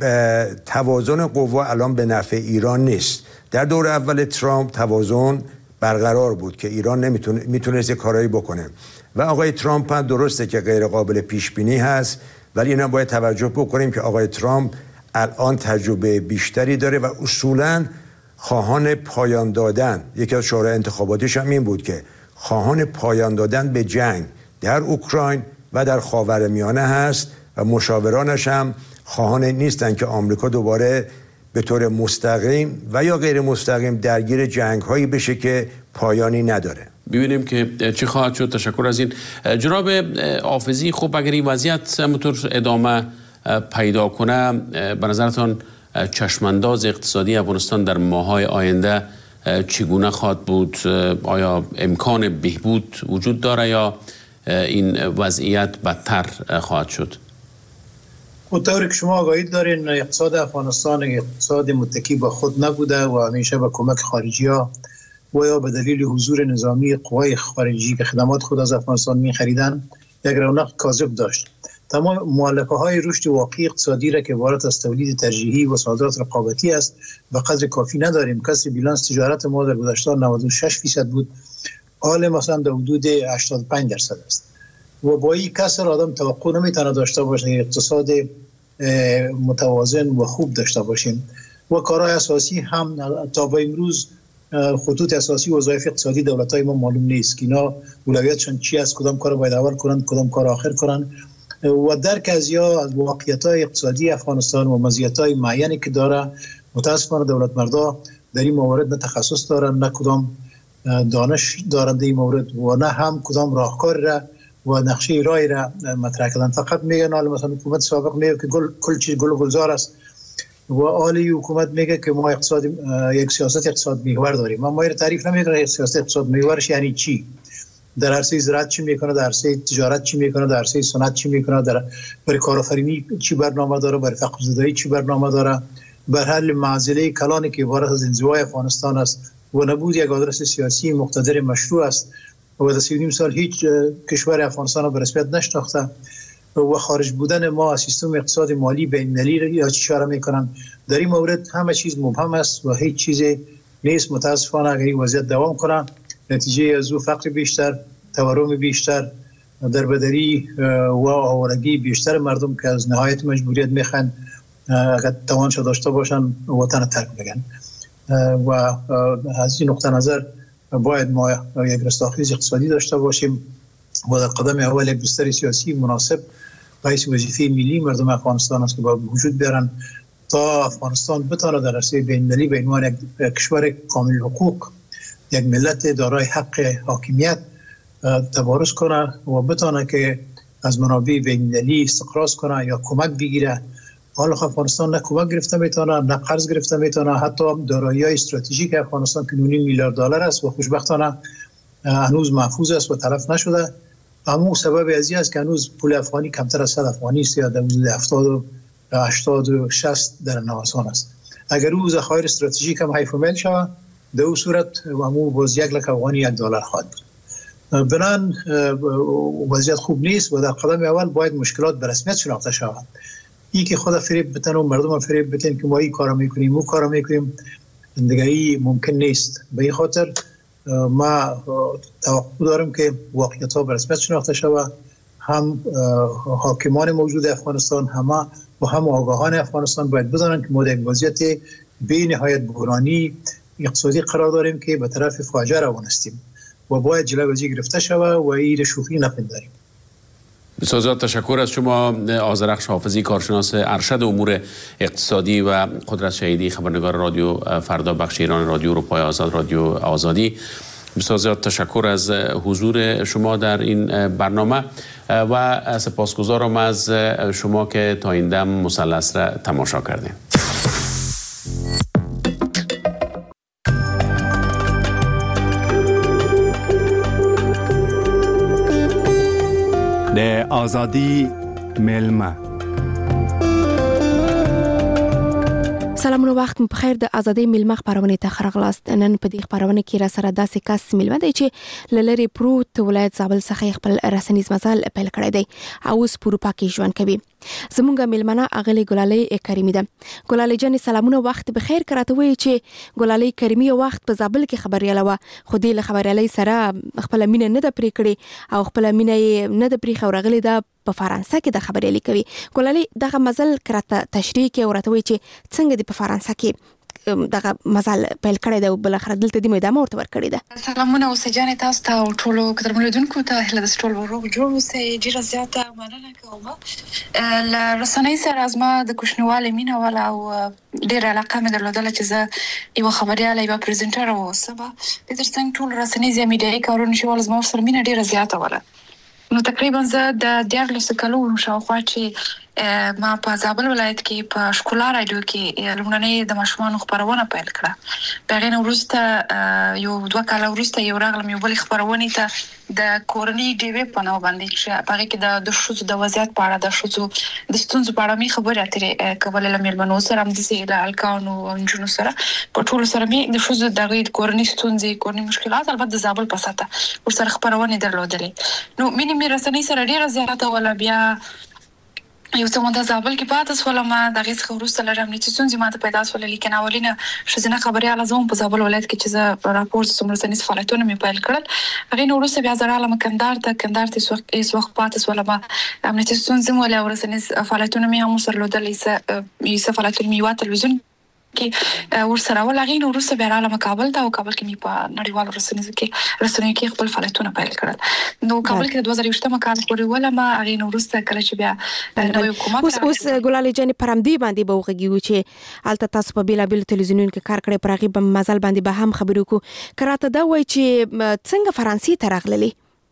توازن قوا الان به نفع ایران نیست. در دور اول ترامپ توازن برقرار بود که ایران میتونست کارایی بکنه و آقای ترامپ هم درسته که غیر قابل پیش بینی هست، ولی اینا باید توجه بکنیم که آقای ترامپ الان تجربه بیشتری داره و اصولاً خواهان پایان دادن، یکی از شورای انتخاباتیش هم این بود که خواهان پایان دادن به جنگ در اوکراین و در خاورمیانه هست و مشاورانش هم خواهان نیستن که آمریکا دوباره به طور مستقیم و یا غیر مستقیم درگیر جنگ‌هایی بشه که پایانی نداره. ببینیم که چی خواهد شد. تشکر از این. جناب حافظی، خب اگر این وضعیت همونطور ادامه پیدا کنه، به نظرتان چشمانداز اقتصادی افغانستان در ماه‌های آینده چگونه خواهد بود؟ آیا امکان بهبود وجود داره یا این وضعیت بدتر خواهد شد؟ اونطوری که شما آگاهی دارین، اقتصاد افغانستان اقتصاد متکی به خود نبوده و همیشه به کمک خارجی ها و یا به دلیل حضور نظامی قوای خارجی که خدمات خود از افغانستان می خریدن یک رونق کاذب داشت. تمام مؤلفه های رشد واقعی اقتصادی را که عبارت از تولید ترجیحی و صادرات رقابتی است به قدر کافی نداریم. کسر بیلانس تجارت ما در گذشته 96% بود، حال مثلا در حدود 85% است و با این کسر آدم توقع نمیتونه داشته باشه اقتصاد متوازن و خوب داشته باشیم و کارهای اساسی هم تا به امروز خطوط اساسی وظایف اقتصادی دولت‌های ما معلوم نیست که اینا اولویتشون چی است، کدام کار باید اول کنن، کدام کار آخر کنن و درک از واقعیت‌های اقتصادی افغانستان و مزیت‌های معینی که داره. متأسفانه دولت مردا در این موارد نه تخصص دارن، نه کدام دانش دارن در این مورد و نه هم کدام راهکار را و نقشه رای را مطرح کردن. فقط میگن حالا مثلا حکومت سابق میگه که کل چیز گل و گلزار است و حالی حکومت میگه که ما یک سیاست اقتصاد محور داریم. ما رو تعریف نمیکنه سیاست اقتصاد محورش یعنی چی، در عرصه زراعت چی میکنه، در عرصه تجارت چی میکنه، در عرصه صنعت چی میکنه، در برای کارآفرینی چی برنامه داره، برای فقر زدایی چی برنامه داره، بر حل معضله کلانی که عبارت از انزوای افغانستان است و نبود یک آدرس سیاسی مقتدر مشروع است و در 30 سال هیچ کشور افغانستان را به رسمیت نشناخته و خارج بودن ما از سیستم اقتصاد مالی بین‌المللی یا چی اشاره میکنن. در این مورد همه چیز مبهم است و هیچ چیزی نیست. متاسفانه اگر این وضعیت دوام کنه نتیجه از او فقر بیشتر، تورم بیشتر، دربدری و آوارگی بیشتر مردم که از نهایت مجبوریت میخوان اگر توانش داشته باشن وطن ترک بگن و از این نقطه نظر باید ما یک رستاخیز اقتصادی داشته باشیم و در قدم اول یک بستر سیاسی مناسب باعث وظیفه ملی مردم افغانستان است که باید وجود بیارن تا افغانستان بتونه در عرصه بین‌المللی به عنوان یک کشور کامل حقوق، یک ملت دارای حق حاکمیت تبارز کنه و بتونه که از منابع بین‌المللی استقراض کنه یا کمک بگیره. حالا افغانستان نه کمک گرفته میتونه، نه قرض گرفته میتونه، حتی دارایی‌های استراتژیک افغانستان که 9 میلیارد دلار است و خوشبختانه هنوز محفوظ است و تلف نشده. اما سبب از این است که هنوز پول افغانی کمتر از 100 افغانی است یا در حدود 70 و 80 و 60 در نوسان است. اگر او ذخایر استراتژیک هم حیف میل شود در اون صورت همون باز 1 لک افغانی $1 خواهد بود. بنان وضعیت خوب نیست و در قدم اول باید مشکلات به رسمیت شناخته شود. این که خدا فریب بتن و مردم فریب بتن که ما این کارا میکنیم او کارا میکنیم دیگه ای ممکن نیست. به این خاطر ما توقع دارم که واقعیت‌ها به رسمیت شناخته شود، هم حاکمان موجود افغانستان و هم آگاهان افغانستان باید بدانند که ما در وضعیت به نهایت بحرانی اقتصادی قرار داریم که به طرف فاجعه روان هستیم و باید جلوی گرفته شود و این شوخی نپنداریم. بسیار زیاد تشکر از شما آذرخش حافظی، کارشناس ارشد امور اقتصادی و قدرت شهیدی، خبرنگار رادیو فردا، بخش ایران رادیو اروپای آزاد، رادیو آزادی. بسیار زیاد تشکر از حضور شما در این برنامه و سپاسگزارم از شما که تا این دم مثلث را تماشا کردیم. د آزادی ملمه. سلامونه، وخت مو بخیر. د ازادي ملمه خبرونه ته خرغلاست. نن په دې خبرونه کې را سره داسې کس ملمه دی چې لری پروت ولایت زابل څخه خپل رسنیز مزال پیل کړی دی او اوس په اروپا کې ژوند کوي. زمونږ ملمنه اغلی ګلالۍ کریمی ده. ګلالۍ جان سلامونه، وخت بخیر. کراته وی چې ګلالۍ کریمی وخت په زابل کې خبرياله و، خو دې له خبريالۍ سره خپل مینه نه د پرې کړي او خپل مینه نه د پرې خورغلی ده په فرانسه کې د خبريالي کوي. ګلالۍ دغه مزل کراته تشریح کې ورته وی چې څنګه د په فرانسه کې دغه مزل پیل کړی دی او بل اخر دلته د مېدامه ورته ورکړی ده. سلامونه اوسجانې تاسو ته او ټولو قدرمنونکو ته هله د ټولو ورو جوړ اوسئ. ډیره زیاته مننه کوم ل رسنۍ سره از ما د کوشنوالې مینه ولا او ډیره علاقه مې درلودله چې زه یو خبرياله یو پریزنټر اوسم. د ترڅنګ ټول رسنۍ زمي میډیایي کارونه شول زما سره مینه ډیره زیاته ولا. نو تقریبا زه د 14 کلونو شاوخوا چې ما په زابل ولایت کې په شکولا رادیو کې لومړنۍ د ماشومانو خبرونه پیل کړه. بغیر وروسته یو 2 کال وروسته یو راغلم یو بل خبرونه ته د کورنۍ ډیوی په نو باندې چې هغه کې د شوزو د وضعیت په اړه د شوزو د ستونزو په اړه می خبرې اترې کولې لمنو سره هم د سیل الکانو او انجونو سره په ټول سره می د شوزو د کورنۍ ستونزې کورنۍ مشکلات البته د زابل په ساته ور سره خبرونه درلودلې. نو مینه رسنۍ سره ډیره زیاته ولا بیا یو څه مونږ د زابل کې پاتې سول. ما دغه څخه وروسته لرم چې څنګه ما ته پیدا سول لیکن اولینه شزنه خبري علازم په زابل ولایت کې چې زه راپورټ سمرسنیس فعالیتونه مې پیل کړل. هغه نو وروسته بیا زراله مکندار ته هیڅ وخت پاتې سول. ما امنیتي څنګه ولا ورسنیس فعالیتونه مې هم سره لودلې یې فعالیتونه مې وا تلویزیون کې ورسره ولغین وروسته بیا رااله کابل ته او کابل کې مې په نړیوال رسنیو کې خپل فعالیتونه پیل کړل. نو کابل کې د 2020 کال پورې ولا ما غین وروسته کله چې بیا نوې حکومت اوس ګلالۍ جان پرمدي باندې به وغږیو چې الته تاسو په بیلابل تلویزیونونو کې کار کړی، پرغي په مزل باندې به هم خبرو کو. کراته دا وای چې څنګه فرانسې ته راغللی؟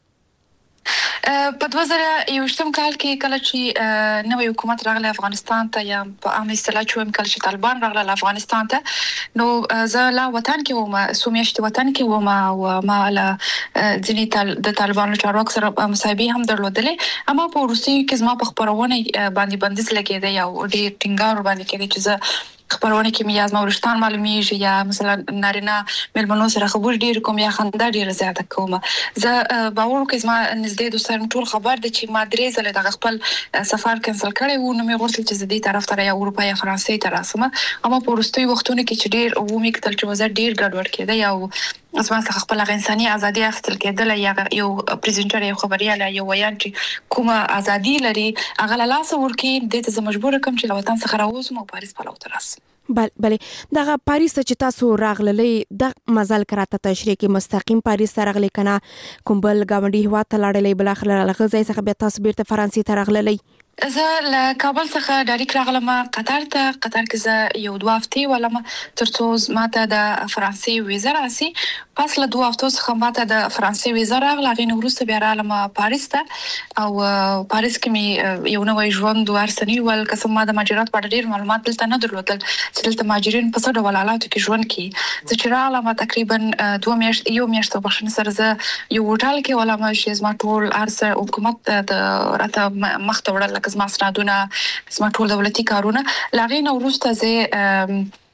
په 2021 کال کې کله چې نوې حکومت راغله افغانستان ته یا په عام اصطلاح چې کله چې طالبان راغله افغانستان ته، نو زه لا وطن کې وم، سومیشت وطن کې وم او ما له ځینې د طالبانو چارواکو سره مصاحبې هم درلودلې. اما په روسي کې زما په خبرونه باندې بندیز لګېده یا ډېر ټینګار باندې کېده چې زه خبرونه کې میاز مورشتان معلومیږي یا مثلا نارینه ملمنو سره خبر ډیر کوم یا خندا ډیر زیاته کوم. زه باور کوم ما نږدې دوستان ټول خبر دي چې ما درې ځله د خپل سفر کینسل کړی وو. نو مې غوښتل چې زه دې طرف ته یا اروپا یا فرانسې ته راسم. اما په وروستي وختونو کې چې ډیر ومې کتل چې وزر ډیر ګډوډ کېده یا اسما څخه خپل انساني ازادي اخیستل کېدل یا یو پریزنټر یو خبرياله یو ویان چې کومه ازادي لري هغه له لاس ورکی د ته مجبور کوم چې وطن څخه راوځم او پاریس په لور راسم. بله دغه پاریس ته چې تاسو راغللې د مزل کراته تشریح کې مستقیم پاریس ته راغلی کنه کوم بل گاونډي هوا ته لاړلې بل اخر لغه ځای څخه بیا تاسو بیرته فرانسې ته راغللې؟ زه له کابل څخه ډایرکټ راغلم قطر ته. قطر کې زه یو 2 هفتې ولم ترڅو ماته د فرانسې ویزا راسي. پس له 2 هفتو څخه ماته د فرانسې ویزا راغله. غین وروسته بیا رالم پاریس ته او پاریس کې می یو نوې ژوند ورسنی ول قسم ما د مهاجرت په ډیر معلومات دلته نه درلودل چې دلته مهاجرین په څه ډول حالاتو کې ژوند کوي. زه چې رالم تقریبا 2 میاشتې بخښنه سره زه یو هوټل کې ولم چې زما ټول ارسه حکومت د راته مخ ته وړل زما سنادونه زما ټول دولتي کارونه لاغې نو وروسته زه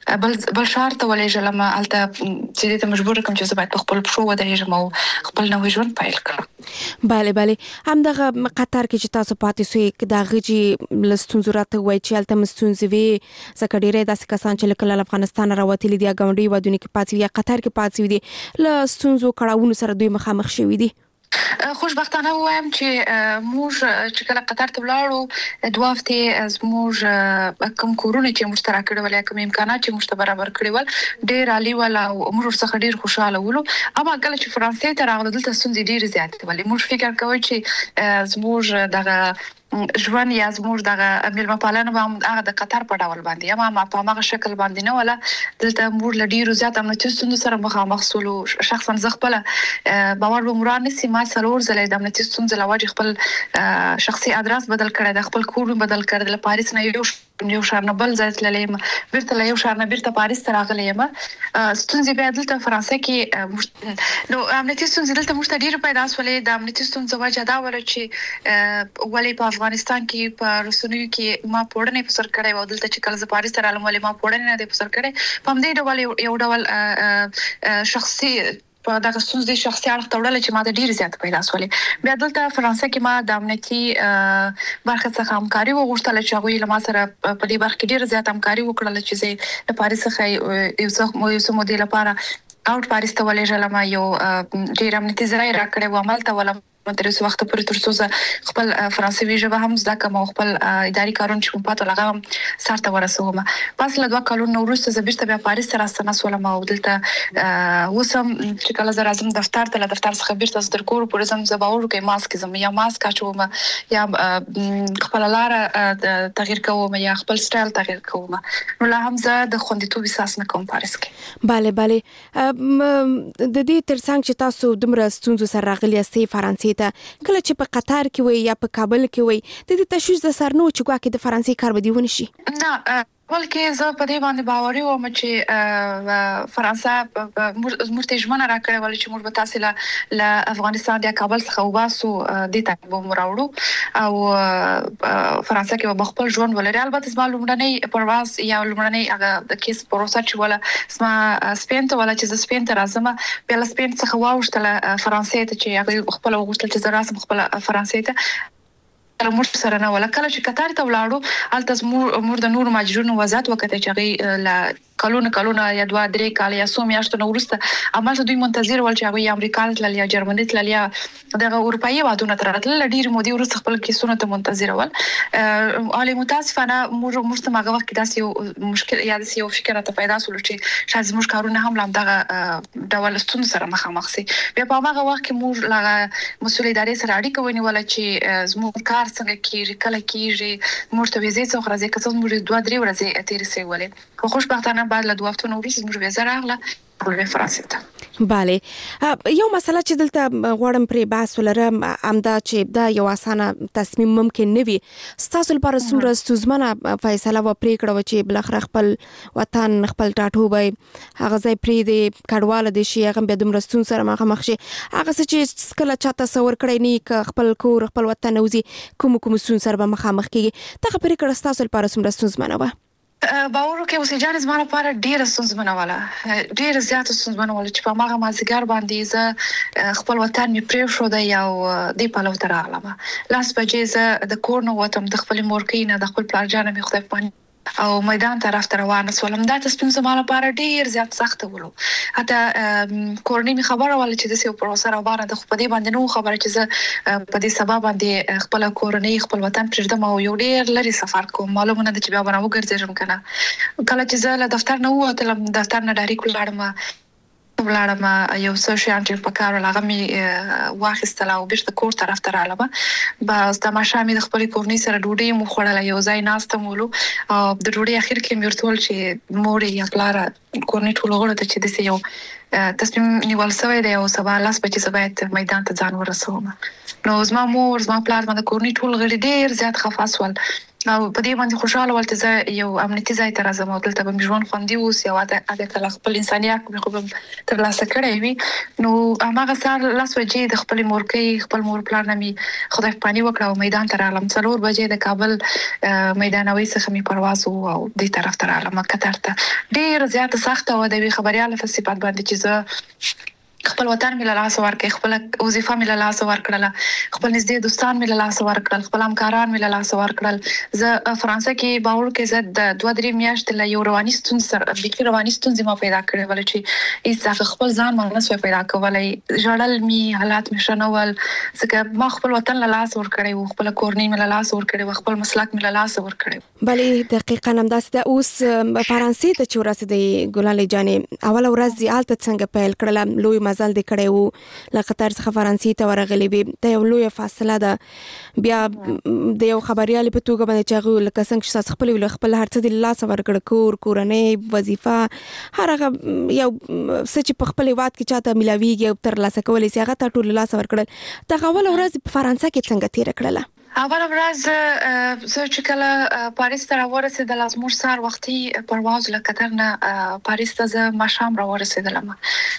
بل شهر ته ولېږلم هلته چې دې ته مجبور کوم چې زه باید په خپل پښو ودرېږم او خپل نوی ژوند پیل کړم. بله همدغه قطر کې چې تاسو پاتې سوی د هغه چې له ستونزو راته وایي چې هلته ستونزې وي ځکه ډېری داسې کسان چې له افغانستان راوتلي دي یا ګاونډي هېوادونو کې پاتې وي یا قطر کې پاتې وي دي له ستونزو کړاوونو سره دوی مخامخ شوي دي. خوشبختانه وایم چې موږ چې کله قطر ته ولاړو 2 هفتې زموږ کوم کورونه چې موږ ته راکړي ول یا کوم امکانات چې موږ ته برابر کړي ول ډېر عالی ول او موږ څخه ډېر خوشاله ولو. اما کله چې فرانسې ته راغلو دلته ستونزې ډېرې زیاتې ولې موږ فکر کوو چې زموږ دغه ژوند یا زموږ دغه میلمه پالنه به هغه د قطر په ډول باندې اما په هغه شکل باندې نه ولا دلته موږ له ډېرو زیات امنیتي ستونزو سره مخامخ سولو. شخصا زه خپل باور به مراد نسی ما څلور ځله د امنیتي ستونزو له وجې خپل شخصي ادرس بدل کړی د خپل کور بدل کړی له پاریس نه یو شهر نه بل ځای تللی یم بیرته له یو شهر نه بیرته پاریس ته راغلی یم. ستونزې بیا دلته فرانسې کې نو امنیتي ستونزې دلته موږ ته ډېرې پیدا شولې. د امنیتي ستونزو وجه دا وه چې ولې په افغانستان کې په رسنیو کې ما پوړنې په سر کړی و دلته چې کله زه پاریس ته رالم ولې ما پوړنې نه دی په سر کړی په همدې ډول یو ډول شخصي په دغه ستونزې شخصي اړخ ته وړل چې ما د ډېر زیات پیدا شولې. بیا دلته فرانسې کې ما د امنیتي برخه څخه همکاري وغوښتله چې هغوی له ما سره په دې برخه کې ډېر زیات همکاري وکړله چې زه د پاریس څخه یو څه مودې لپاره اوټ پاریس ته ولېږلم. یو ډېر امنیتي ځای راکړی و هملته ولم تر اوسه وخت پورې تر څو زه خپل فرانسوي ژبه هم زده کړم او خپل اداري کارونه چې کوم پاتې هغه هم سر ته ورسوم. پس له 2 کلونو وروسته زه بیرته بیا پاریس ته راستنه شولم او دلته اوس هم چې کله زه راځم دفتر ته له دفتر څخه بیرته تر کور پورې ځم زه باور وکړم ماسک زم یا ماسک اچوم یا خپل لاره تغییر کوم یا خپل سټایل تغییر کوم. نو لا هم زه د خوندیتوب احساس نه کوم پاریس کې. بله د دې ترڅنګ چې تاسو دومره ستونزو سره راغلي یاستئ فرانسې ته کله چې په قطر کې وي یا په کابل کې وي د دې تشویش د سر نو چې ګواکې د فرانسې کار به دې ونشي؟ نه بلکې زه په دې باندې باوري وم چې فرانسه موږ ته ژمنه راکړې وه چې موږ به تاسې له افغانستان یا کابل څخه وباسو دې ته به مو راوړو او فرانسه کې به خپل ژوند ولري. البته زما لومړنی پرواز یا لومړنی هغه د کیس پروسه چې ولا زما سپین ته ولا چې زه سپین ته راځم بیا له سپین څخه واوښتله فرانسې ته چې هغوی خپله وغوښتل چې زه راسم خپله فرانسې ته موږ سره نه ولا. کله چې قطر ته ولاړو هلته موږ د نورو مهاجرینو وضعیت وکتل چې هغوی له کلونه یا 2-3 کاله یا څو میاشتو نه وروسته همالته دوی منتظر ول چې هغوی امریکا ته تلل یا جرمني تلل یا دغه اروپایي هېوادونو ته راتلل. ډېرې مودې وروسته خپل کیسونو ته منتظر ول. حالې متاسفانه موږ ته هغه وخت کې داسې یو مشکل یا داسې یو فکر راته پیدا شول چې شاید زموږ کارونه هم له همدغه ډول ستونزو سره مخامخ سي. بیا په هغه وخت کې موږ له مسؤل ادارې سره اړیکه ونیوله چې زموږ کار څنګه کېږي کله کېږي موږ ته ویزې څخه راځي که څه موږ 2-3 ورځې تېرې شوې ولې خو خوشبختانه بعد له 2 هفتو نه وروسته زموږ ویزه راغله فرانسې ته. بله یو مسله چې دلته غواړم پرې بحث ولرم همدا چې دا یو اسانه تصمیم ممکن نه وي. ستاسو لپاره څومره ستونزمنه فیصله و پرېکړه وه چې بالاخره خپل وطن خپل ټاټوبی هغه ځای پرېږدي کډواله دې شي هغه بیا دومره ستونزو سره مخامخ شي هغه څه چې کله چا تصور کړی نه که خپل کور خپل وطن وځي کومو ستونزو سره به مخامخ کېږي دغه پرېکړه ستاسو لپاره څومره ستونزمنه وه؟ باور وکړئ اوسې جان زما لپاره ډېره ستونزمنه وله ډېره زیاته ستونزمنه وله چې په هماغه مازدیګر باندې زه خپل وطن مې پرېښود او دې پلو ته راغلم. 10 بجې زه د کور نه ووتم د خپلې مورکۍ نه د خپل پلارجان مې خدای په او میدان طرف ته روانه شولم. دا تصمیم زما لپاره ډېر زیات سخته ولو. حتی کورنۍ مې خبره وله چې داسې یو پروسه روانه ده خو په دې باندې نه وه خبره چې زه په دې سبا باندې خپله کورنۍ خپل وطن پرېږدم او یو ډېر لرې سفر کوم. معلومه نه ده چې بیا به راوګرځېږم که نه. کله چې زه له دفتر نه ووتلم دفتر نه ډایرکټ ولاړم یو څه شیان چې په کار ول هغه مې واخیستل او بیرته کور طرف ته رالم. بس د ماښام مې د خپلې کورنۍ سره ډوډۍ مو خوړله یو ځای ناسته مولو او د ډوډۍ اخر کې مې ورته وویل چې مور یا پلاره کورنۍ ټولو غړو ته چې داسې یو تصمیم نیول شوی دی او سبا 10 بجې زه باید میدان ته ځان ورسوم. نو زما مور زما پلار زما د کورنۍ ټول غړي ډېر زیات خفه شول او په دې باندې خوشاله ولته زه یو امنیتي ځای ته راځم او دلته به ژوند خوندي اوس یو عادت خپل انسانيت خو به تر لاسه کړی وي نو هغه سار لاس وجې د خپل مورکې خپل مور پلان مې خدای پانی وکړ او میدان ته راغلم 4 بجې د کابل میدانوي څخه می پرواز او دې طرف ته راغلم قطر ته ډیر زیات سخت او د خبريال په صفات باندې چې زه خپل وطن مې له لاس ورکړ خپل وظیفه مې له لاس ورکړل خپل نږدې دوستان مې له لاس ورکړل خپل همکاران مې له لاس ورکړل زه فرانسه کې باور کې زه د 2-3 میاشتې له یو رواني ستونزې سره بيخي رواني ستونزې ما پیدا کړې ول چې هیڅ خپل ځان ما نه پیدا کولای ژړل می حالات مې شنول ځکه ما خپل وطن له لاس ورکړی او خپل کورنۍ مې له لاس ورکړی خپل مسلک مې له لاس ورکړی بلې دقیقاً همداسې د اوس فرانسې ته چې ورسېدې ګلالۍ جانې اول ورځ دې هلته څنګه پیل کړله لوی مزل دې کړی وو له قطر څخه فرانسې ته ورغلې وې د یو لوی فاصله ده بیا د یو خبريال په توګه باندې چې هغه لکه څنګه چې خپل خپل هر څه د لاس ورکړ کورنۍ وظیفه هر هغه یو څه چې په خپل وخت کې چاته ملاويږي او تر لاسه کولای شي هغه ته ټول لاس ورکړل دا اول ورځ په فرانسه کې څنګه تیر کړله اول ورځ زه چې کله پاریس ته راورسېدم زموږ سار وختي پرواز له قطر نه پاریس ته زه ماښام راورسېدم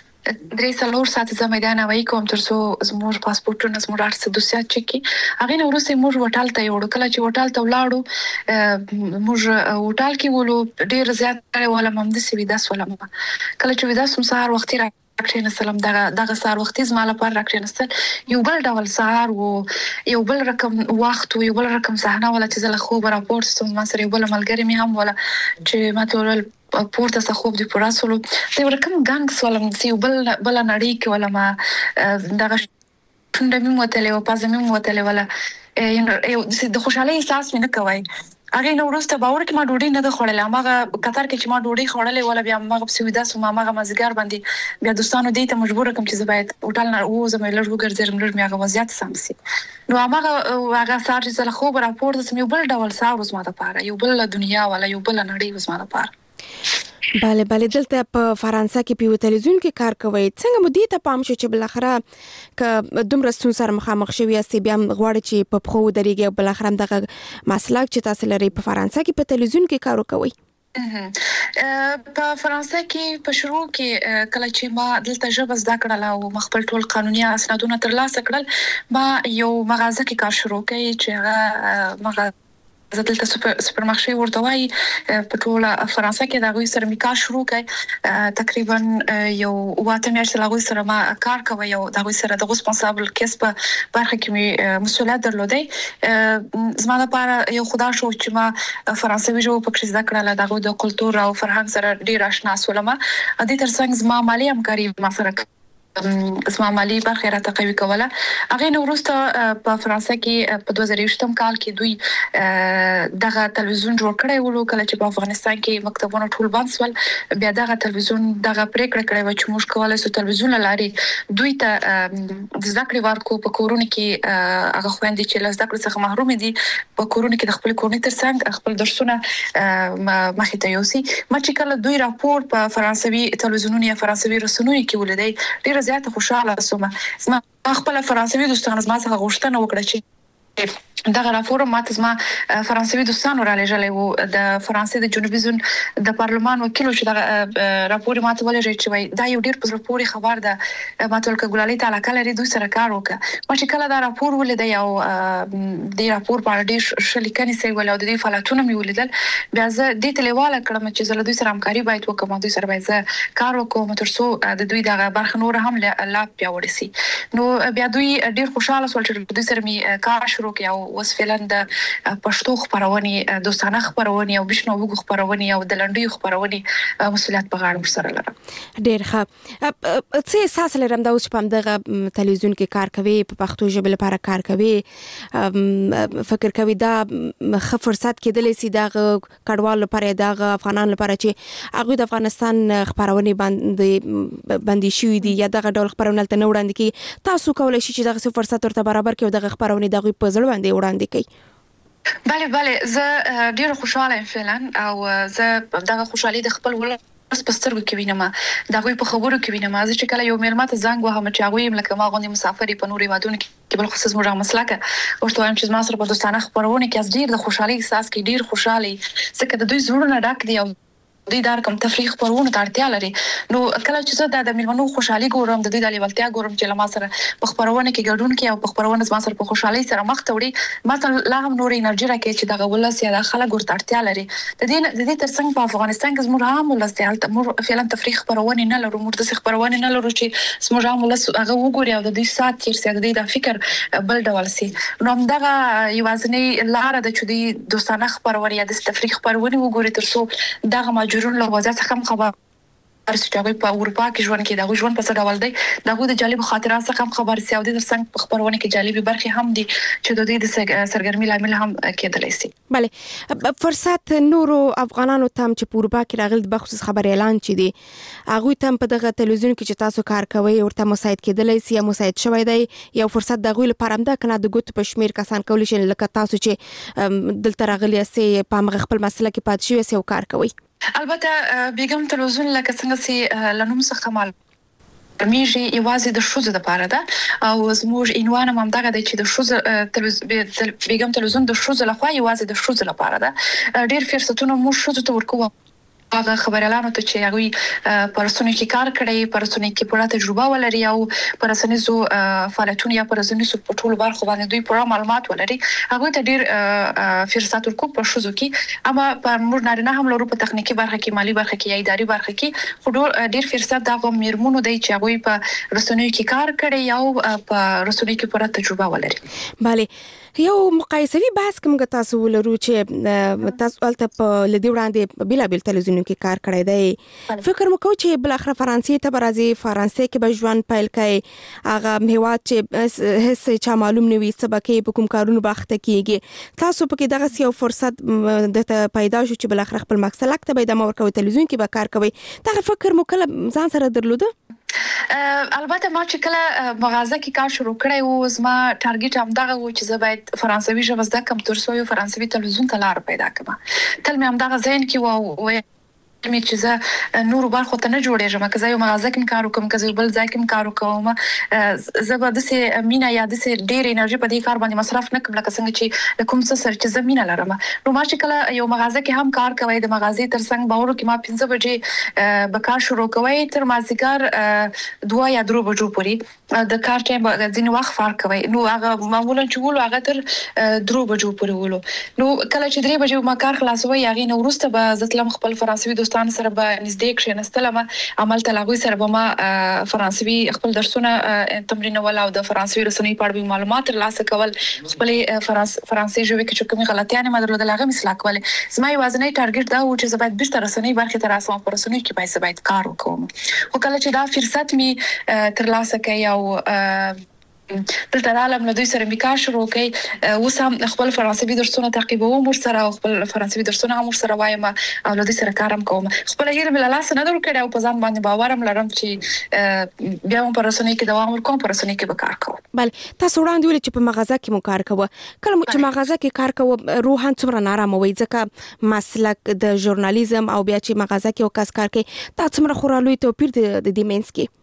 3 ساعت زه میدان هوایی کوم ترڅو زموږ پاسپورتونه زموږ ارڅ دوسیات چکی هغه نو ورسې موږ هوټل ته یو کله چې هوټل ته ولاړو موږ هوټل کې ولو ډیر زیات ولا ممد سی ودا سولم کله چې ودا سم سهار وختي راکړین سلام دغه سهار وختي زما لپاره راکړین ستل یو بل ډول سهار او یو بل رقم وخت او یو بل رقم صحنه ولا چې زله خو راپورټ ستوم ما سره یو بل ملګری می هم ولا چې ما تورل پورته څخه خوب دی پراسولو زه ورکم ګنګ سوالم چې بل نړۍ کې ولا ما دغه څنګه مې وتلې او پازه مې وتلې ولا یو د خوشحالي احساس مې نه کوي هغه نو ورسته باور کې ما ډوډۍ نه د خوړلې ماغه قطر کې چې ما ډوډۍ خوړلې ولا بیا ماغه په سویدا سو ماغه مزګر باندې بیا دوستانو دې ته مجبور کوم چې زبایت هوټل نه زما لږ وګرځم لږ میغه وضعیت سمسي نو هغه سار چې زله خو راپورته سم یو بل ډول سار وسما د پاره یو بل دنیا ولا یو بل نړۍ وسما د پاره بله دلته په فرانسه کې په تلویزیون کې کار کوي څنګه مو دې ته پام شو چې بلاخره ک دومره ستونزې سره مخامخ شوی یاستئ بیا غواړئ چې په پخو درېږي او بلاخره دغه مسلک چې تاسو لري په فرانسه کې په تلویزیون کې کار کوي په فرانسه کې په شروع کې کله چې ما دلته ژبه زده کړل او خپل ټول قانوني اسنادونه ترلاسه کړل ما یو مغازه کې کار شروع کړ چې هغه مغازه دلته سوپرمارکټ ورته وای په ټول فرانسه کې دا غوي سره میکا شروع کړ تقریبا یو واته میاشتې لا غوي سره ما کار کوي او دا غوي سره د ریسپانسابل کیس په برخه کې مسؤلیت درلودي زما لپاره یو خدا شو چې ما فرانسوي ژبه په کښ زده کړل دا غوي د کلتور او فرهنګ سره ډیر آشنا سولم د دې ترڅنګ زما مالی همکاري ما سره اسما مالی برخه را تقوی کوله هغه نو ورسته په فرانسه کې په 2020 کال کې دوی دغه تلویزیون جوړ کړی و کله چې په افغانستان کې مکتبونه ټول بند سول بیا دغه تلویزیون دغه پریکړه کړې و چې موږ کولای شو تلویزیون لاري دوی ته د ذکر ورکو په کورونه کې هغه خويندې چې له ذکر څخه محروم دي په کورونه کې د خپل کورنۍ ترڅنګ خپل درسونه مخې ته یوسي ما چې کله دوی راپور په فرانسوي تلویزیونونو یا فرانسوي رسنیو کې ولیدای ډیر زیات خوشاله سوم زما خپل فرانسوي دوستان زما څخه غوښتنه وکړه چې دغه راپور ماته زما فرانسوي دوستان را لېږلې وو د فرانسې د جنوبي زون د پارلمان وکیل چې دغه راپور ماته ولېږي چې وای دا یو ډیر په پوري خبر ده ماته ولکه ګلالۍ تعالی کله لري دوی سره کار وکړه ما چې کله دا راپور ولید یو د راپور په اړه ډیر شلیکنې سي ول او د دې فعالیتونه مې ولیدل بیا زه د ټلیواله کړم چې زه له دوی سره همکاري باید وکړم دوی سره باید زه کار وکړم ترڅو د دوی دغه برخه نور هم لا پیاوړی سي نو بیا دوی ډیر خوشاله شول چې دوی سره مې کار شروع کړ او اوس فعلا د پښتو خبرونه دوستانه خبرونه او بشنو وګ خبرونه او د لنډي خبرونه مسؤلیت په غاړه سره لرم ډیر ښه څه احساس لرم دا اوس په دغه تلویزیون کې کار کوي په پښتو ژبه لپاره کار کوي فکر کوي دا ښه فرصت کېدلی سي د کډوالو لپاره د افغانانو لپاره چې هغه د افغانستان خبرونه باندې شوې دي یا دغه ډول خبرونه تل نه وړاندې کی تاسو کولای شئ چې دغه فرصت ورته برابر کړئ دغه خبرونه دغه په ځړ باندې وړاندې کړئ بله زه ډیر خوشاله یم فعلا او زه دغه خوشحالي د خپل ولر پسترګو کې وینم دا غوي په خبرو کې وینم چې کله یو میلمه ته زنګ وهم چې هغه لکه ما غوندي مسافر په نوري وادونو کې بل خصوص موږ مسلکه ورته وایم چې ما سره په دوستانه خبرونه کې از ډیر د خوشحالي احساس کې ډیر خوشحالي ځکه د دوی زړونه ډک دي او دوی دار کوم تفریح خبرونه ته اړتیا لري نو کله چې زه د میلمنو خوشحالي ګورم د دوی د لیوالتیا ګورم چې لما سره په خبرونه کې ګډون کوي او په خبرونه ما سره په خوشحالي سره مخ ته وړي ما ته لا هم نور انرژي راکړي چې دغه ولس یا د خلک ورته اړتیا لري د دې ترڅنګ په افغانستان کې زموږ عام ولس ته موږ فعلا تفریح خبرونه نه لرو موږ د خبرونه نه لرو چې زموږ عام ولس هغه وګوري او د دوی سات تیر سي د دې د فکر بل ډول سي نو دغه یوازنی لار د چودي دوستانه خبرونه یا د تفریح خبرونه وګوري ترڅو دغه ماجرون له وضعیت څخه خبر چې په اروپا کې ژوند کې دا ژوند په څه ډول دی دا د جالب خاطرات څخه خبر سي او د ترڅنګ خبرونه کې جالب برخه هم دي چې د دې د سرګرمي لامل هم کېدلی سي بله فرصت نورو افغانانو تم چې په اروپا کې راغلي د بخصوص خبر اعلان چي دي هغه تم په دغه تلویزیون کې چې تاسو کار کوي ورته مساعد کېدلی سي یا مساعد شوی دی یو فرصت د غوښل لپاره هم دا کنه د ګوت په شمیر کسان کولی شي لکه تاسو چې دلته راغلي سي په مغ خپل مسله کې پات شوی سي او کار کوي البته بیګم تلویزیون لکه څنګه چې لنوم څخه مال میږي یوازې د شوزه د پاره ده او زموږ عنوان هم دغه دی چې د شوزه بیګم تلویزیون د شوزه لخوا یوازې د شوزه لپاره ده ډیر فرصتونه مو شوزه ته ورکوه هغه خبريالانو ته چې هغه پرسونی کې کار کړی پرسونی کې پوره تجربه ولري او پرسونی زو فعالیتونه یا پرسونی سو په ټول برخو باندې دوی پوره معلومات ولري هغه ته ډیر فرصت ورکو په شوزو کې اما په موږ نارینه هم لرو په تخنیکی برخه کې مالی برخه کې یا اداري برخه کې خو ډیر فرصت د میرمنو دی چې هغه په رسنیو کې کار کړی او په رسنیو کې پوره تجربه ولري bale یو مقایسوي بحث کوم تاسو ولرو چې تاسو البته په لدی وړاندې بلا تلویزیون کې کار کړی دی فکر مو کوم چې بل اخر فرانسې ته برازي فرانسې کې به ژوند پایل کړي هغه هیواد چې هیڅ چا معلوم نه وي سبکه په کوم کارونو باخته کیږي تاسو په کې دغه یو فرصت د پیدا شو چې بل اخر خپل مقصد لکه به د مور کوي تلویزیون کې به کار کوي دا فکر مو کله ځان سره درلوده البته ما چې کله مغازه کې کار شروع کړی و زما ټارګټ هم دغه و چې زه باید فرانسوي ژبه زده کړم ترڅو یو فرانسوي تلویزیون ته لار پیدا کړم تل مې هم دغه ذهن کې و مې چې زه نور برخو ته نه جوړېږم که زه یو مغازه کې کار وکم که زه بل ځای کې کار وکم زه به د مینا یا د ډېر انرژي په دې کار باندې مصرف نه کوم لکه څنګه چې کوم څه سره چې زه مینا لرم نو ما چې کله یو مغازه کې هم کار کوي د مغازې ترڅنګ باور کې ما 15 بجې به کار شروع کوي تر مازیګر 2 یا 3 بجو پورې د کار ټایم ځینې وخت فرق کوي نو هغه معمولا چې ولو هغه تر 3 بجو پورې ولو نو کله چې 3 بجې ما کار خلاصوي هغه نو وروسته به زتلم خپل فرانسوي دوستان سره به نږدې کښینستلم عمل تلاغوي سره به ما فرانسوي خپل درسونه تمرین ول او د فرانسوي رسنۍ په اړه معلومات ترلاسه کول خپل فرانسوي ژبه کې کومې غلطیانې ما درلودل هغه اصلاح کول زما یوازینی ټارګټ دا و چې زه باید بیرته رسنۍ برخه ته راسم په رسنۍ کې باید کار وکړم خو کله چې دا فرصت می ترلاسه کړی او دلته عالم له دوی سره میکار شروع کړي اوس هم خپل فرانسوي درسونه تعقیبوم ور سره خپل فرانسوي درسونه هم ور سره وایم او له دوی سره کارم کوم خپل هیله بل لاس نه درو کړی او په ځان باندې باورم لرم چې بیا هم پر رسنۍ کې دوام ورکوم پر رسنۍ کې به کار کوم بل تاسو وړاندې ویل چې په مغازه کې مو کار کوه کله چې مغازه کې کار کوه روحان څومره نارامه وي ځکه مسلک د ژورنالیزم او بیا چې مغازه کې وکاس کار کوي تاسو څومره خورالوي توپیر د دې مینس کې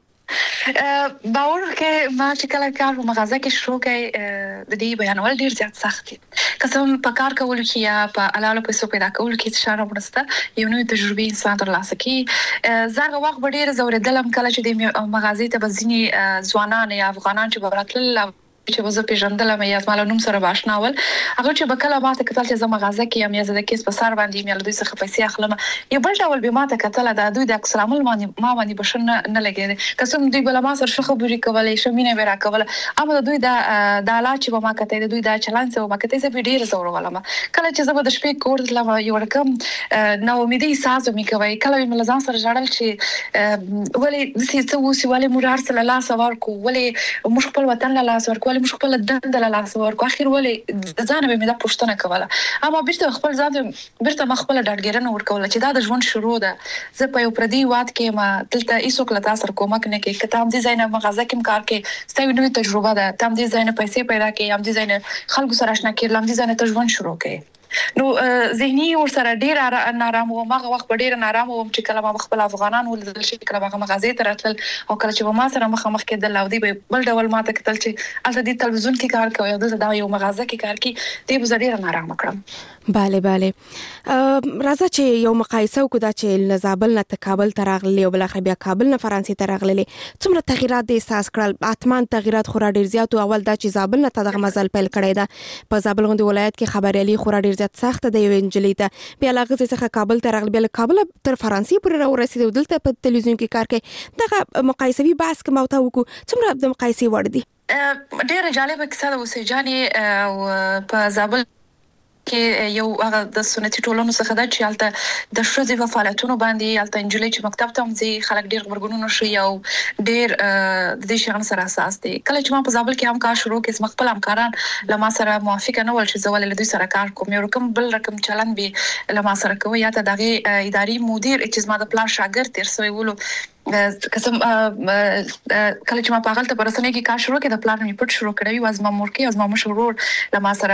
باور کې ما چې کله کار په مغازه کې شروع کړي د دې بیانول ډیر زیات سخت دي قسم په کار کول کې یا په الاله پیسو پیدا کول کې اشاره ورسته یو نوې تجربه انسان ترلاسه کوي زغه وخت ډیر زوردلم کله چې د مغازې ته بزنی ځوانان یا افغانان چې براتل چې وزه پیژندلم یا زما له نوم سره باشنا ول هغه چې بکله ماته کتل چې زما غازه کې یم یا زده کیس په سر باندې مې له دوی څخه پیسې اخلم یو بل ډول به ماته کتل د دوی د السلام علیکم ما باندې بشن نه لګیږي قسم دوی بل ما سره شخه بوري کولای شمینه ورا کوله اما دوی د لا چې ما کته دوی د چلان څه ما کته څه ډیر زور ولم کله چې زما د شپې کور لم یو رقم نو امیدي احساس مې کوي کله مې لزان سره جړل چې ولې د څه وسی ولې مرار سره لا سوار کو ولې مش خپل وطن لا سوار کو مش خپل دند لا سوار کو اخر ولې ځان به مې دا پښتنه کوله اما بیرته خپل ځان بیرته مخبل ډاډګرنه ورکول چې دا د ژوند شروع ده زه په یو پردي واد کې ما دلته ایسو کله تاسو کومک نه کې کته هم دي زاینه مغازه کې کار کې ستاسو نوې تجربه ده تم دي زاینه پیسې پیدا کې هم دي زاینه خلکو سره آشنا کړل هم دي زاینه ته ژوند شروع کې نو ذهني ورسره ډیر نارام و ماغه وخت ډیر نارام و چې کله ما خپل افغانان ولدل شي کله هغه مغازې ته راتل او کله چې ما سره مخ کېدل او دی بل ډول ماته کتل چې الته د تلویزیون کې کار کوي او د یو مغازه کې کار کوي دی به ډیر نارام کړم. bale راځه چې یو مقایسه وکړو دا چې زابل نه کابل ته راغلي او بل اخر بیا کابل نه فرانسې ته راغلي څومره تغیرات د احساس کړل اتمان تغیرات خورا ډیر زیات او اول دا چې زابل نه دغه مزل پیل کړی دا په زابل غوندي ولایت کې خبريالي خورا ډیر زیات سخت دی انجلی ته بیا لغه څخه کابل ته راغلي بیا کابل تر فرانسې پورې ورسېد دلته په تلویزیون کې کار کوي دغه مقایسوي بحث کوم او تا وکړو څومره د مقایسې وړ دي ډیر جالبه کیسه ده وسېجاني او په زابل کې یو هغه د سنتي ټولنو څخه د چالت د شوزي په فعالیتونو باندې الته انجلې چې مکتب ته مزي خلک ډیر خبرګونونه شي او ډیر د دې شغل سره اساس دي کله چې ما په زابل کې هم کار شروع کړم خپل همکاران لما سره موافقه نه ول چې زول له دوی سره کار کوم یو رقم بل رقم چلن به لما سره کوي یا ته دغه اداري مدیر چې ما د پلان شاګرد تر سوی ولو قسم کله چې ما په غلطه پرسنه کې کار شروع کړ د پلان می پټ شروع کړی واز ما مورکی از ما مشرور لما سره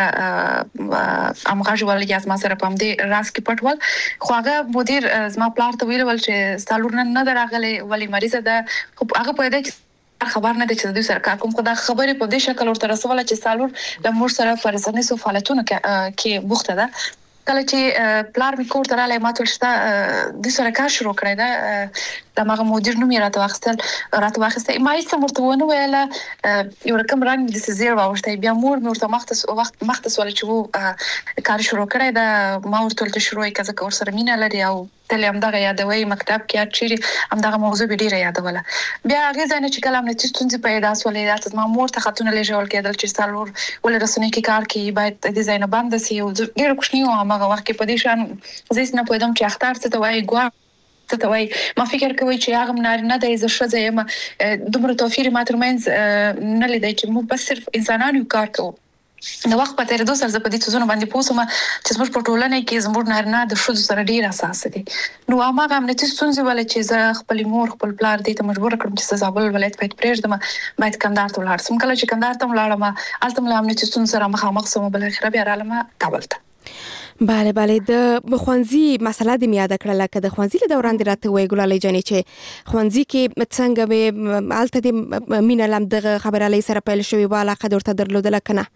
امغاج ول یا ما سره پم دي راس کې پټ ول خو هغه مدیر زما پلان ته ویل چې سالور نه درغله ولی مریضه ده هغه په دې خبر نه ده چې دوی سره کوم خدای خبرې په دې شکل ورته رسوله چې سالور د مور سره پرسنه سو فعالیتونه کې بوخته ده کله چې پلار می کور ته راځي ماته شته د سره کار شروع کړی دا د ماغه مدیر نوم یې راته واخیسته ما هیڅ مرتونه ویله یو رقم رنګ د سزیر واوښته بیا مور ورته مختص ول چې کار شروع کړی دا ما ورته شروع کړه کور سره مینه لري او تل هم دغه یادوي مکتب کې چیرې هم دغه موضوع به ډیره یادوله بیا هغه ځنه چې کلام نه چې پیدا سولې راته ما مور ته خاتون له جوړ کېدل چې سالور ولې رسنۍ کې کار کوي باید د ډیزاین باندې سی او ډیره کوښښ نیو هغه وخت کې په دې شان زه نه پوهیدم چې اختر څه ته وایي ګوا ته وایي ما فکر کوي چې هغه نه د عزت ښځه دومره توفیر ما ترمنځ نه لیدای چې مو بس صرف انسانانو کار کوو نو وخت په تیر دوه سره په دې څه باندې پوسوم چې زموږ په ټولنه کې زموږ نارینه د شذ سره ډیر اساس دي نو هغه هم نتیجه څنګه ولې چې زه خپل مور خپل پلار دې ته مجبور کړم چې زابل ولایت په پرېږدم باید کندهار ته ولاړ سم کله چې کندهار ته ولاړم الته مله هم نتیجه څنګه سره مخامخ سم بل اخر بیا رالم کابل ته bale د خوانزي مسله د میاده کړل کده خوانزي له دوران دی راته وای ګلالي جانې چې خوانزي کې څنګه به الته د مینه لم د خبرالي سره پیل شوی والا قدر ته درلودل کنه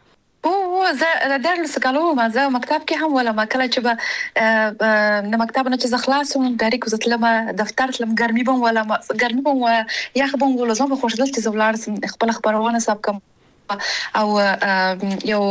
زه د درس کالو ما زه مکتب کې هم ولا ما کله چې به د مکتب نه چې خلاصوم ډایرک وزتلم دفتر تلم ګرمي بم ولا ګرمي بم یا خبم ولا زما په خوشدل چې زولار خپل خبرونه سب کم او یو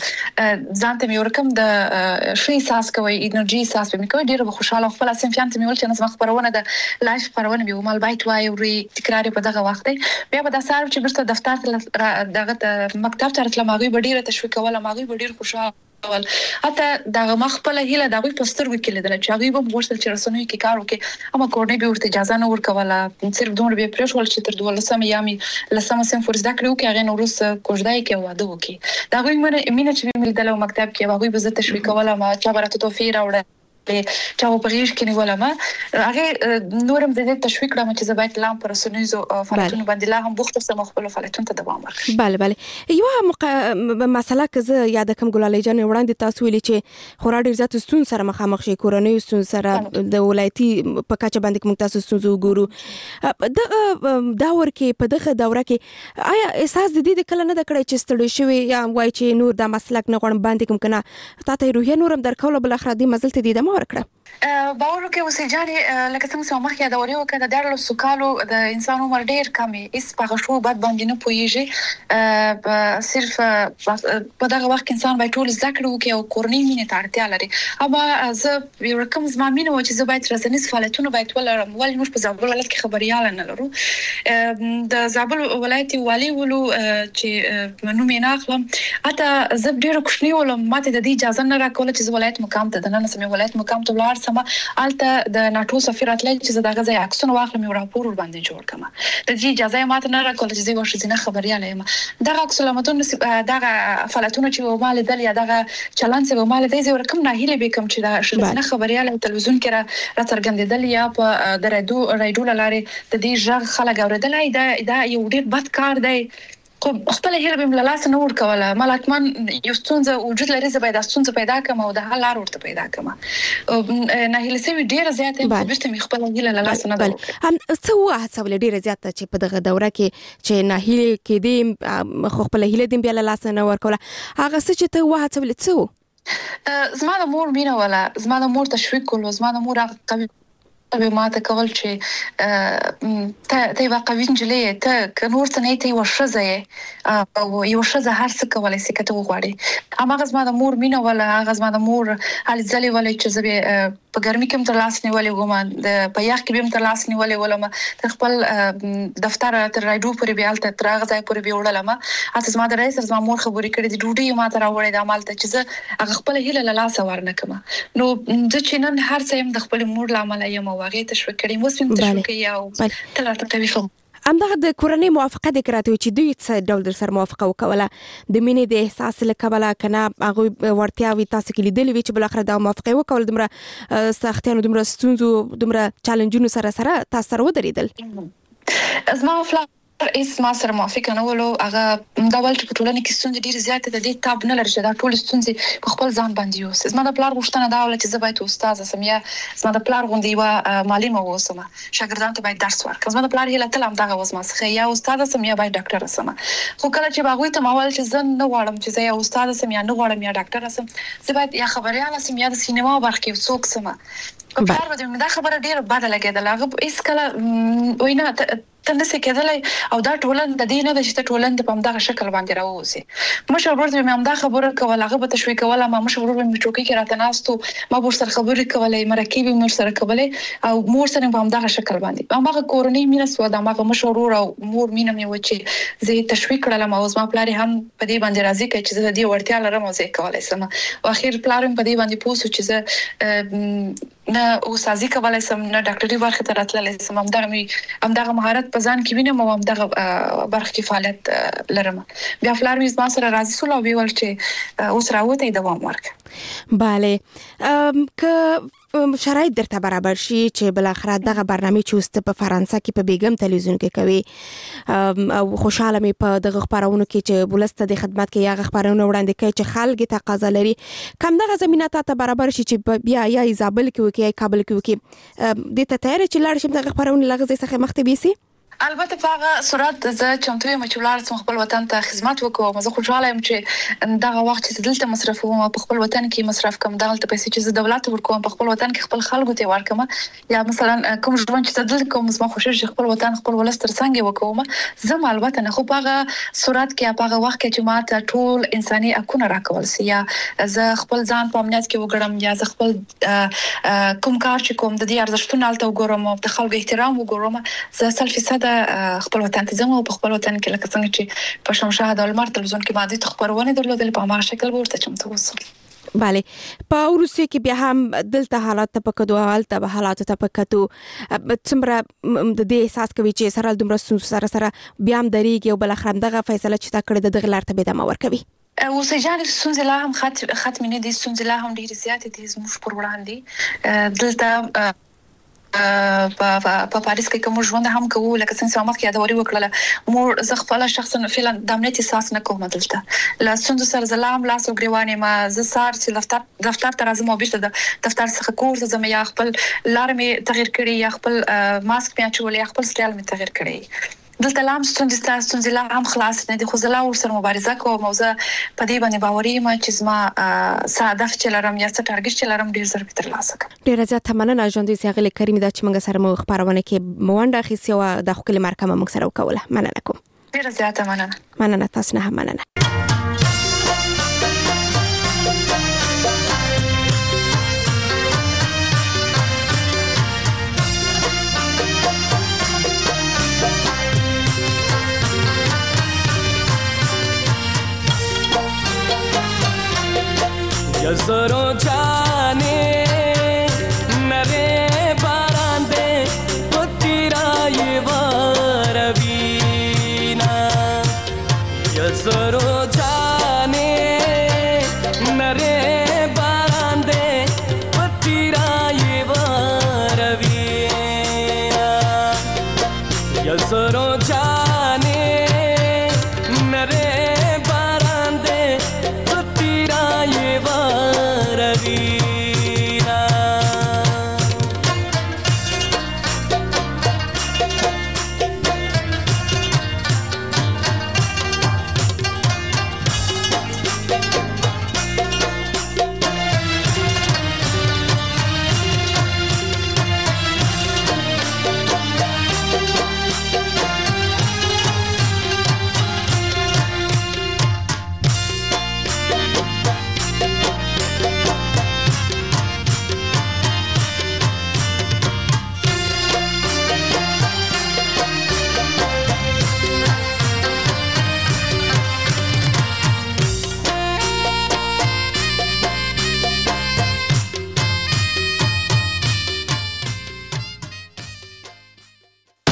ځانته یو رقم د شي احساس کوي انرژي احساس به کوي ډیره خوشاله خپل اسیم ته مول چې نن خبرونه د لایف خبرونه به مال بایت وای او تکرار په دغه وخت بیا به د سار چې برته دفتر دغه مکتب ته راتلم هغه ډیره تشویق کوله هغه ډیره خوشاله ول اته دغه مخبل هله دغه پوسټر وکړل د چاغي به ورسل چې رسنوي کې کار وکي اما کورنۍ به ورته اجازه نه ورکوله صرف دومره به پرېښول چې تر 12 یامي لسمه سم فرض دکړو کې هغه نورس کوژدای کې واده وکي دغه مینه چې مې د مکتب کې هغه به زه تشویق کوله ما چا برته توفیر راوړل چا په غیږ کې نیول ما هغه نورم د تشویق را چې زبایت لام پر سنوزو فعالیتونو باندې لا هم بوخت سم خپل فعالیتونو ته دوام ورکړي bale یو مسله که زه یاد کوم ګلالي جان وړاندې تاسو ویلي چې خورا ډیر زیات ستون سره مخامخ شي کورنۍ ستون سره د ولایتي په کچه باندې کوم تاسو ستونزو ګورو دا ورکه په دغه دوره کې آیا احساس د دې کله نه د کړی چې ستړي شوی یا وای چې نور د مسلک نه غوړم باندې کوم کنه تاسو روحي نورم درکول بل اخر دې مزل ته دې ورکړه باور کې وسېجاني لکه څنګه چې مخکې دا وریو کړه د ډېر سکالو د انسانو مر ډېر کمي اس په شو بعد باندې نه پويږي صرف په دغه وخت انسان باید ټول ذکر وکي او کورنۍ مینه ته اړتیا لري اما زه یو رقم زما مینه و چې زه باید رسنیز فعالیتونه باید ولرم ولې موږ په زابل ولایت کې خبريال نه لرو د زابل ولایت والی ولو چې نو مې نه اخلم اته زه ډېر خوشنی ولم ماته د دې اجازه نه راکول چې ولایت مقام ته د نن سمې ولایت مقام ته ولار سم الته د ناتو سفارت لای چې دغه ځای عکسونه واخلم او راپور ور باندې جوړ کړم د دې اجازه ماته نه راکول چې زه ورشي نه خبرياله یم دغه عکسونه متون دغه فعالیتونه چې مال دل یا دغه چلن چې مال دې زه ورکم نه هیله به کوم چې دا نه خبرياله تلویزیون کې را څرګندېدل یا په د رادیو لارې د دې ژغ خلک اوریدلای دا یو ډېر بد کار دی خو خپل هیله به ملالاس نه ور کوله ملاتمن یو ستونزه وجود لري زه باید ستونزه پیدا کوم او د حل لار ورته پیدا کوم نه هیله سوي ډیر زیات په بیرته می خپل هیله لالاس نه بل هم څه واه څول ډیر زیات چې په دغه دوره کې چې نه هیله کې دې خو خپل هیله دې بیا لالاس نه ور کوله هغه څه چې ته واه څول څه زما د مور مینه ولا زما د مور تشویق کول زما د مور هغه به ما ته کول چې ته واقعي انجلې ته نور څه نه ته وشزه او یو شزه هر څه کولای شي کته وغواړي اما غزما د مور مینه ولا غزما د مور حال ځلې ولې چې زه په ګرمي کې تر لاس نیولې وم د په یخ کې به تر لاس نیولې ولم تر خپل دفتر تر راډیو پورې بیا تل تر هغه ځای پورې به وړلم اته زما د رئیس زما مور خبرې کړې د ډوډۍ ما ته راوړې د عمل ته چې زه هغه خپل هیله لاس ورنه کما نو د چینن هر څه هم د خپل مور لامل یم واغې تشویق کړي مو سم تشویق یو تل ته ویفم همدغه د کورنۍ موافقه د کراته چې دوی څه ډول در سره موافقه وکوله د مینې د احساس لکبله کنه هغه ورتیاوي تاسو کې لیدلې وی چې بل اخر د موافقه وکول دمره سختیانو دمره ستونزو دمره چیلنجونو سره تاسو سره ودرېدل زما فلا اس ما سره موافقه نه ولو هغه دا ول چې په ټولنه کې ستونزې ډېر زیات د دې تاب نه لري چې دا ټول ستونزې په خپل ځان باندې یو زما د پلار غوښتنه دا ول چې زه باید استاد سم یا زما د پلار غوندي و معلم اوسم شاګردانو ته باید درس ورکړم زما د پلار هیله تل هم دا وسمه څخه یا استاد سم یا باید ډاکټر سم خو کله چې باغوي ته ماول چې زه نه غواړم چې زه یا استاد سم یا نه غواړم یا ډاکټر سم زه باید یا خبريال سم یا د سینما برخه کې څوک سم په پلار باندې دا خبره ډیره بده لګیدله هغه هیڅ کله وینا تنده کېدلای او دا ټولن د دې نه د چې ټولن په همدغه شکل باندې راوځي مشر ورته مې همدا خبره کوله هغه به تشویق کوله ما مشر ورته مې ټوکی کې راته ناستو ما ور سره خبرې کولې مرکې به مور سره کولې او مور سره په همدغه شکل باندې هغه کورنۍ مینه سو دا هغه مشر ور او مور مینه مې و چې زه تشویق کړم او زما پلار هم په دې باندې راضي کړ چې زه دې ورتیا لرم او زه کولای سم او اخر پلار هم په دې باندې پوسو چې زه نه او سازي کولای سم نه ډاکټري برخه ته راتللی سم همدغه مهارت په ځان کې وینم او همدغه برخه کې فعالیت لرم بیا فلار مې زما سره راضي سول او ویل چې اوس راوته دوام ورک bale که شرایط درته برابر شي چې بل اخر دغه برنامه چې اوس په فرانسه کې په بیګم تلویزیون کې کوي او خوشاله مې په دغه خبرونو کې چې بولسته د خدمت کې یا خبرونه وړاندې کوي چې خلک تقاضا لري کم دغه زمينه ته برابر شي چې بیا یا ایزابل کې وکي یا کابل کې وکي د ته تیار چې لاړ شم دغه خبرونه لغزه څخه مخته بیسي البته په هغه صورت زه چمتو یم چې ولر خپل وطن ته خدمت وکړم زه خوشاله یم چې دغه وخت چې دلته مصرف وم په خپل وطن کې مصرف کوم دغه پیسې چې زه دولت ورکوم په خپل وطن کې خپل خلکو ته ورکوم یا مثلا کوم ژوند چې دلته کوم زما خوشاله چې خپل وطن خپل ولستر څنګه وکوم زه البته نه خو په هغه صورت کې په هغه وخت کې چې ما ته ټول انساني حقوق راکول سي یا زه خپل ځان په امنیت کې وګړم یا زه خپل کوم کار چې کوم د دې ارزښتونو الته وګورم او د خلکو احترام وګورم زه 100% خپل وطن ته ځم او په خپل وطن کې لکه څنګه چې په شمشاد او لمر تلویزیون کې باندې خبرونه درلودل په هغه شکل ورته چمتو وسم bale په روسیه کې بیا هم دلته حالات ته پکدو حالت به حالات ته پکتو څومره د دې احساس کوي چې سره دومره سره بیا هم درېږي او بل اخرم دغه فیصله چې تا کړې د غلار ته به د مور کوي او سجان السنز لا هم ختم نه دي السنز لا هم ډیر زیات دي زموږ پر وړاندې دلته په پاریس کې کوم ژوند هم کوو لکه څنګه چې ما کې یادوري وکړه مور زه خپل شخصا فعلا د امنیت احساس نه کوم دلته لا څنګه سره زلام لاس او غریوانه ما زه سار چې دفتر ته راځم او بیرته د دفتر څخه کور ته زم یا خپل لار مې تغیر کړی یا خپل ماسک مې اچولې یا خپل سټایل مې تغیر کړی دلته لام ستونزې لا هم خلاص نه دي خو زه لا ورسره مبارزه کوم او زه په دې باندې باوري یم چې زما هدف چې لرم یا څه ټارګټ چې لرم ډیر زر تر لاسه کوم ډیر زیات مننه ژوندې سیاغله کریم دا چې موږ سره مو خبرونه کې موانده خيسي او د خپل مرکه موږ سره وکوله مننه کوم ډیر زیات مننه تاسو نه هم مننه یزرو جانے نرے باران دے پتیرائی واروینا یزرو جانے نرے باران دے پتیرائی واروینا یزرو جانے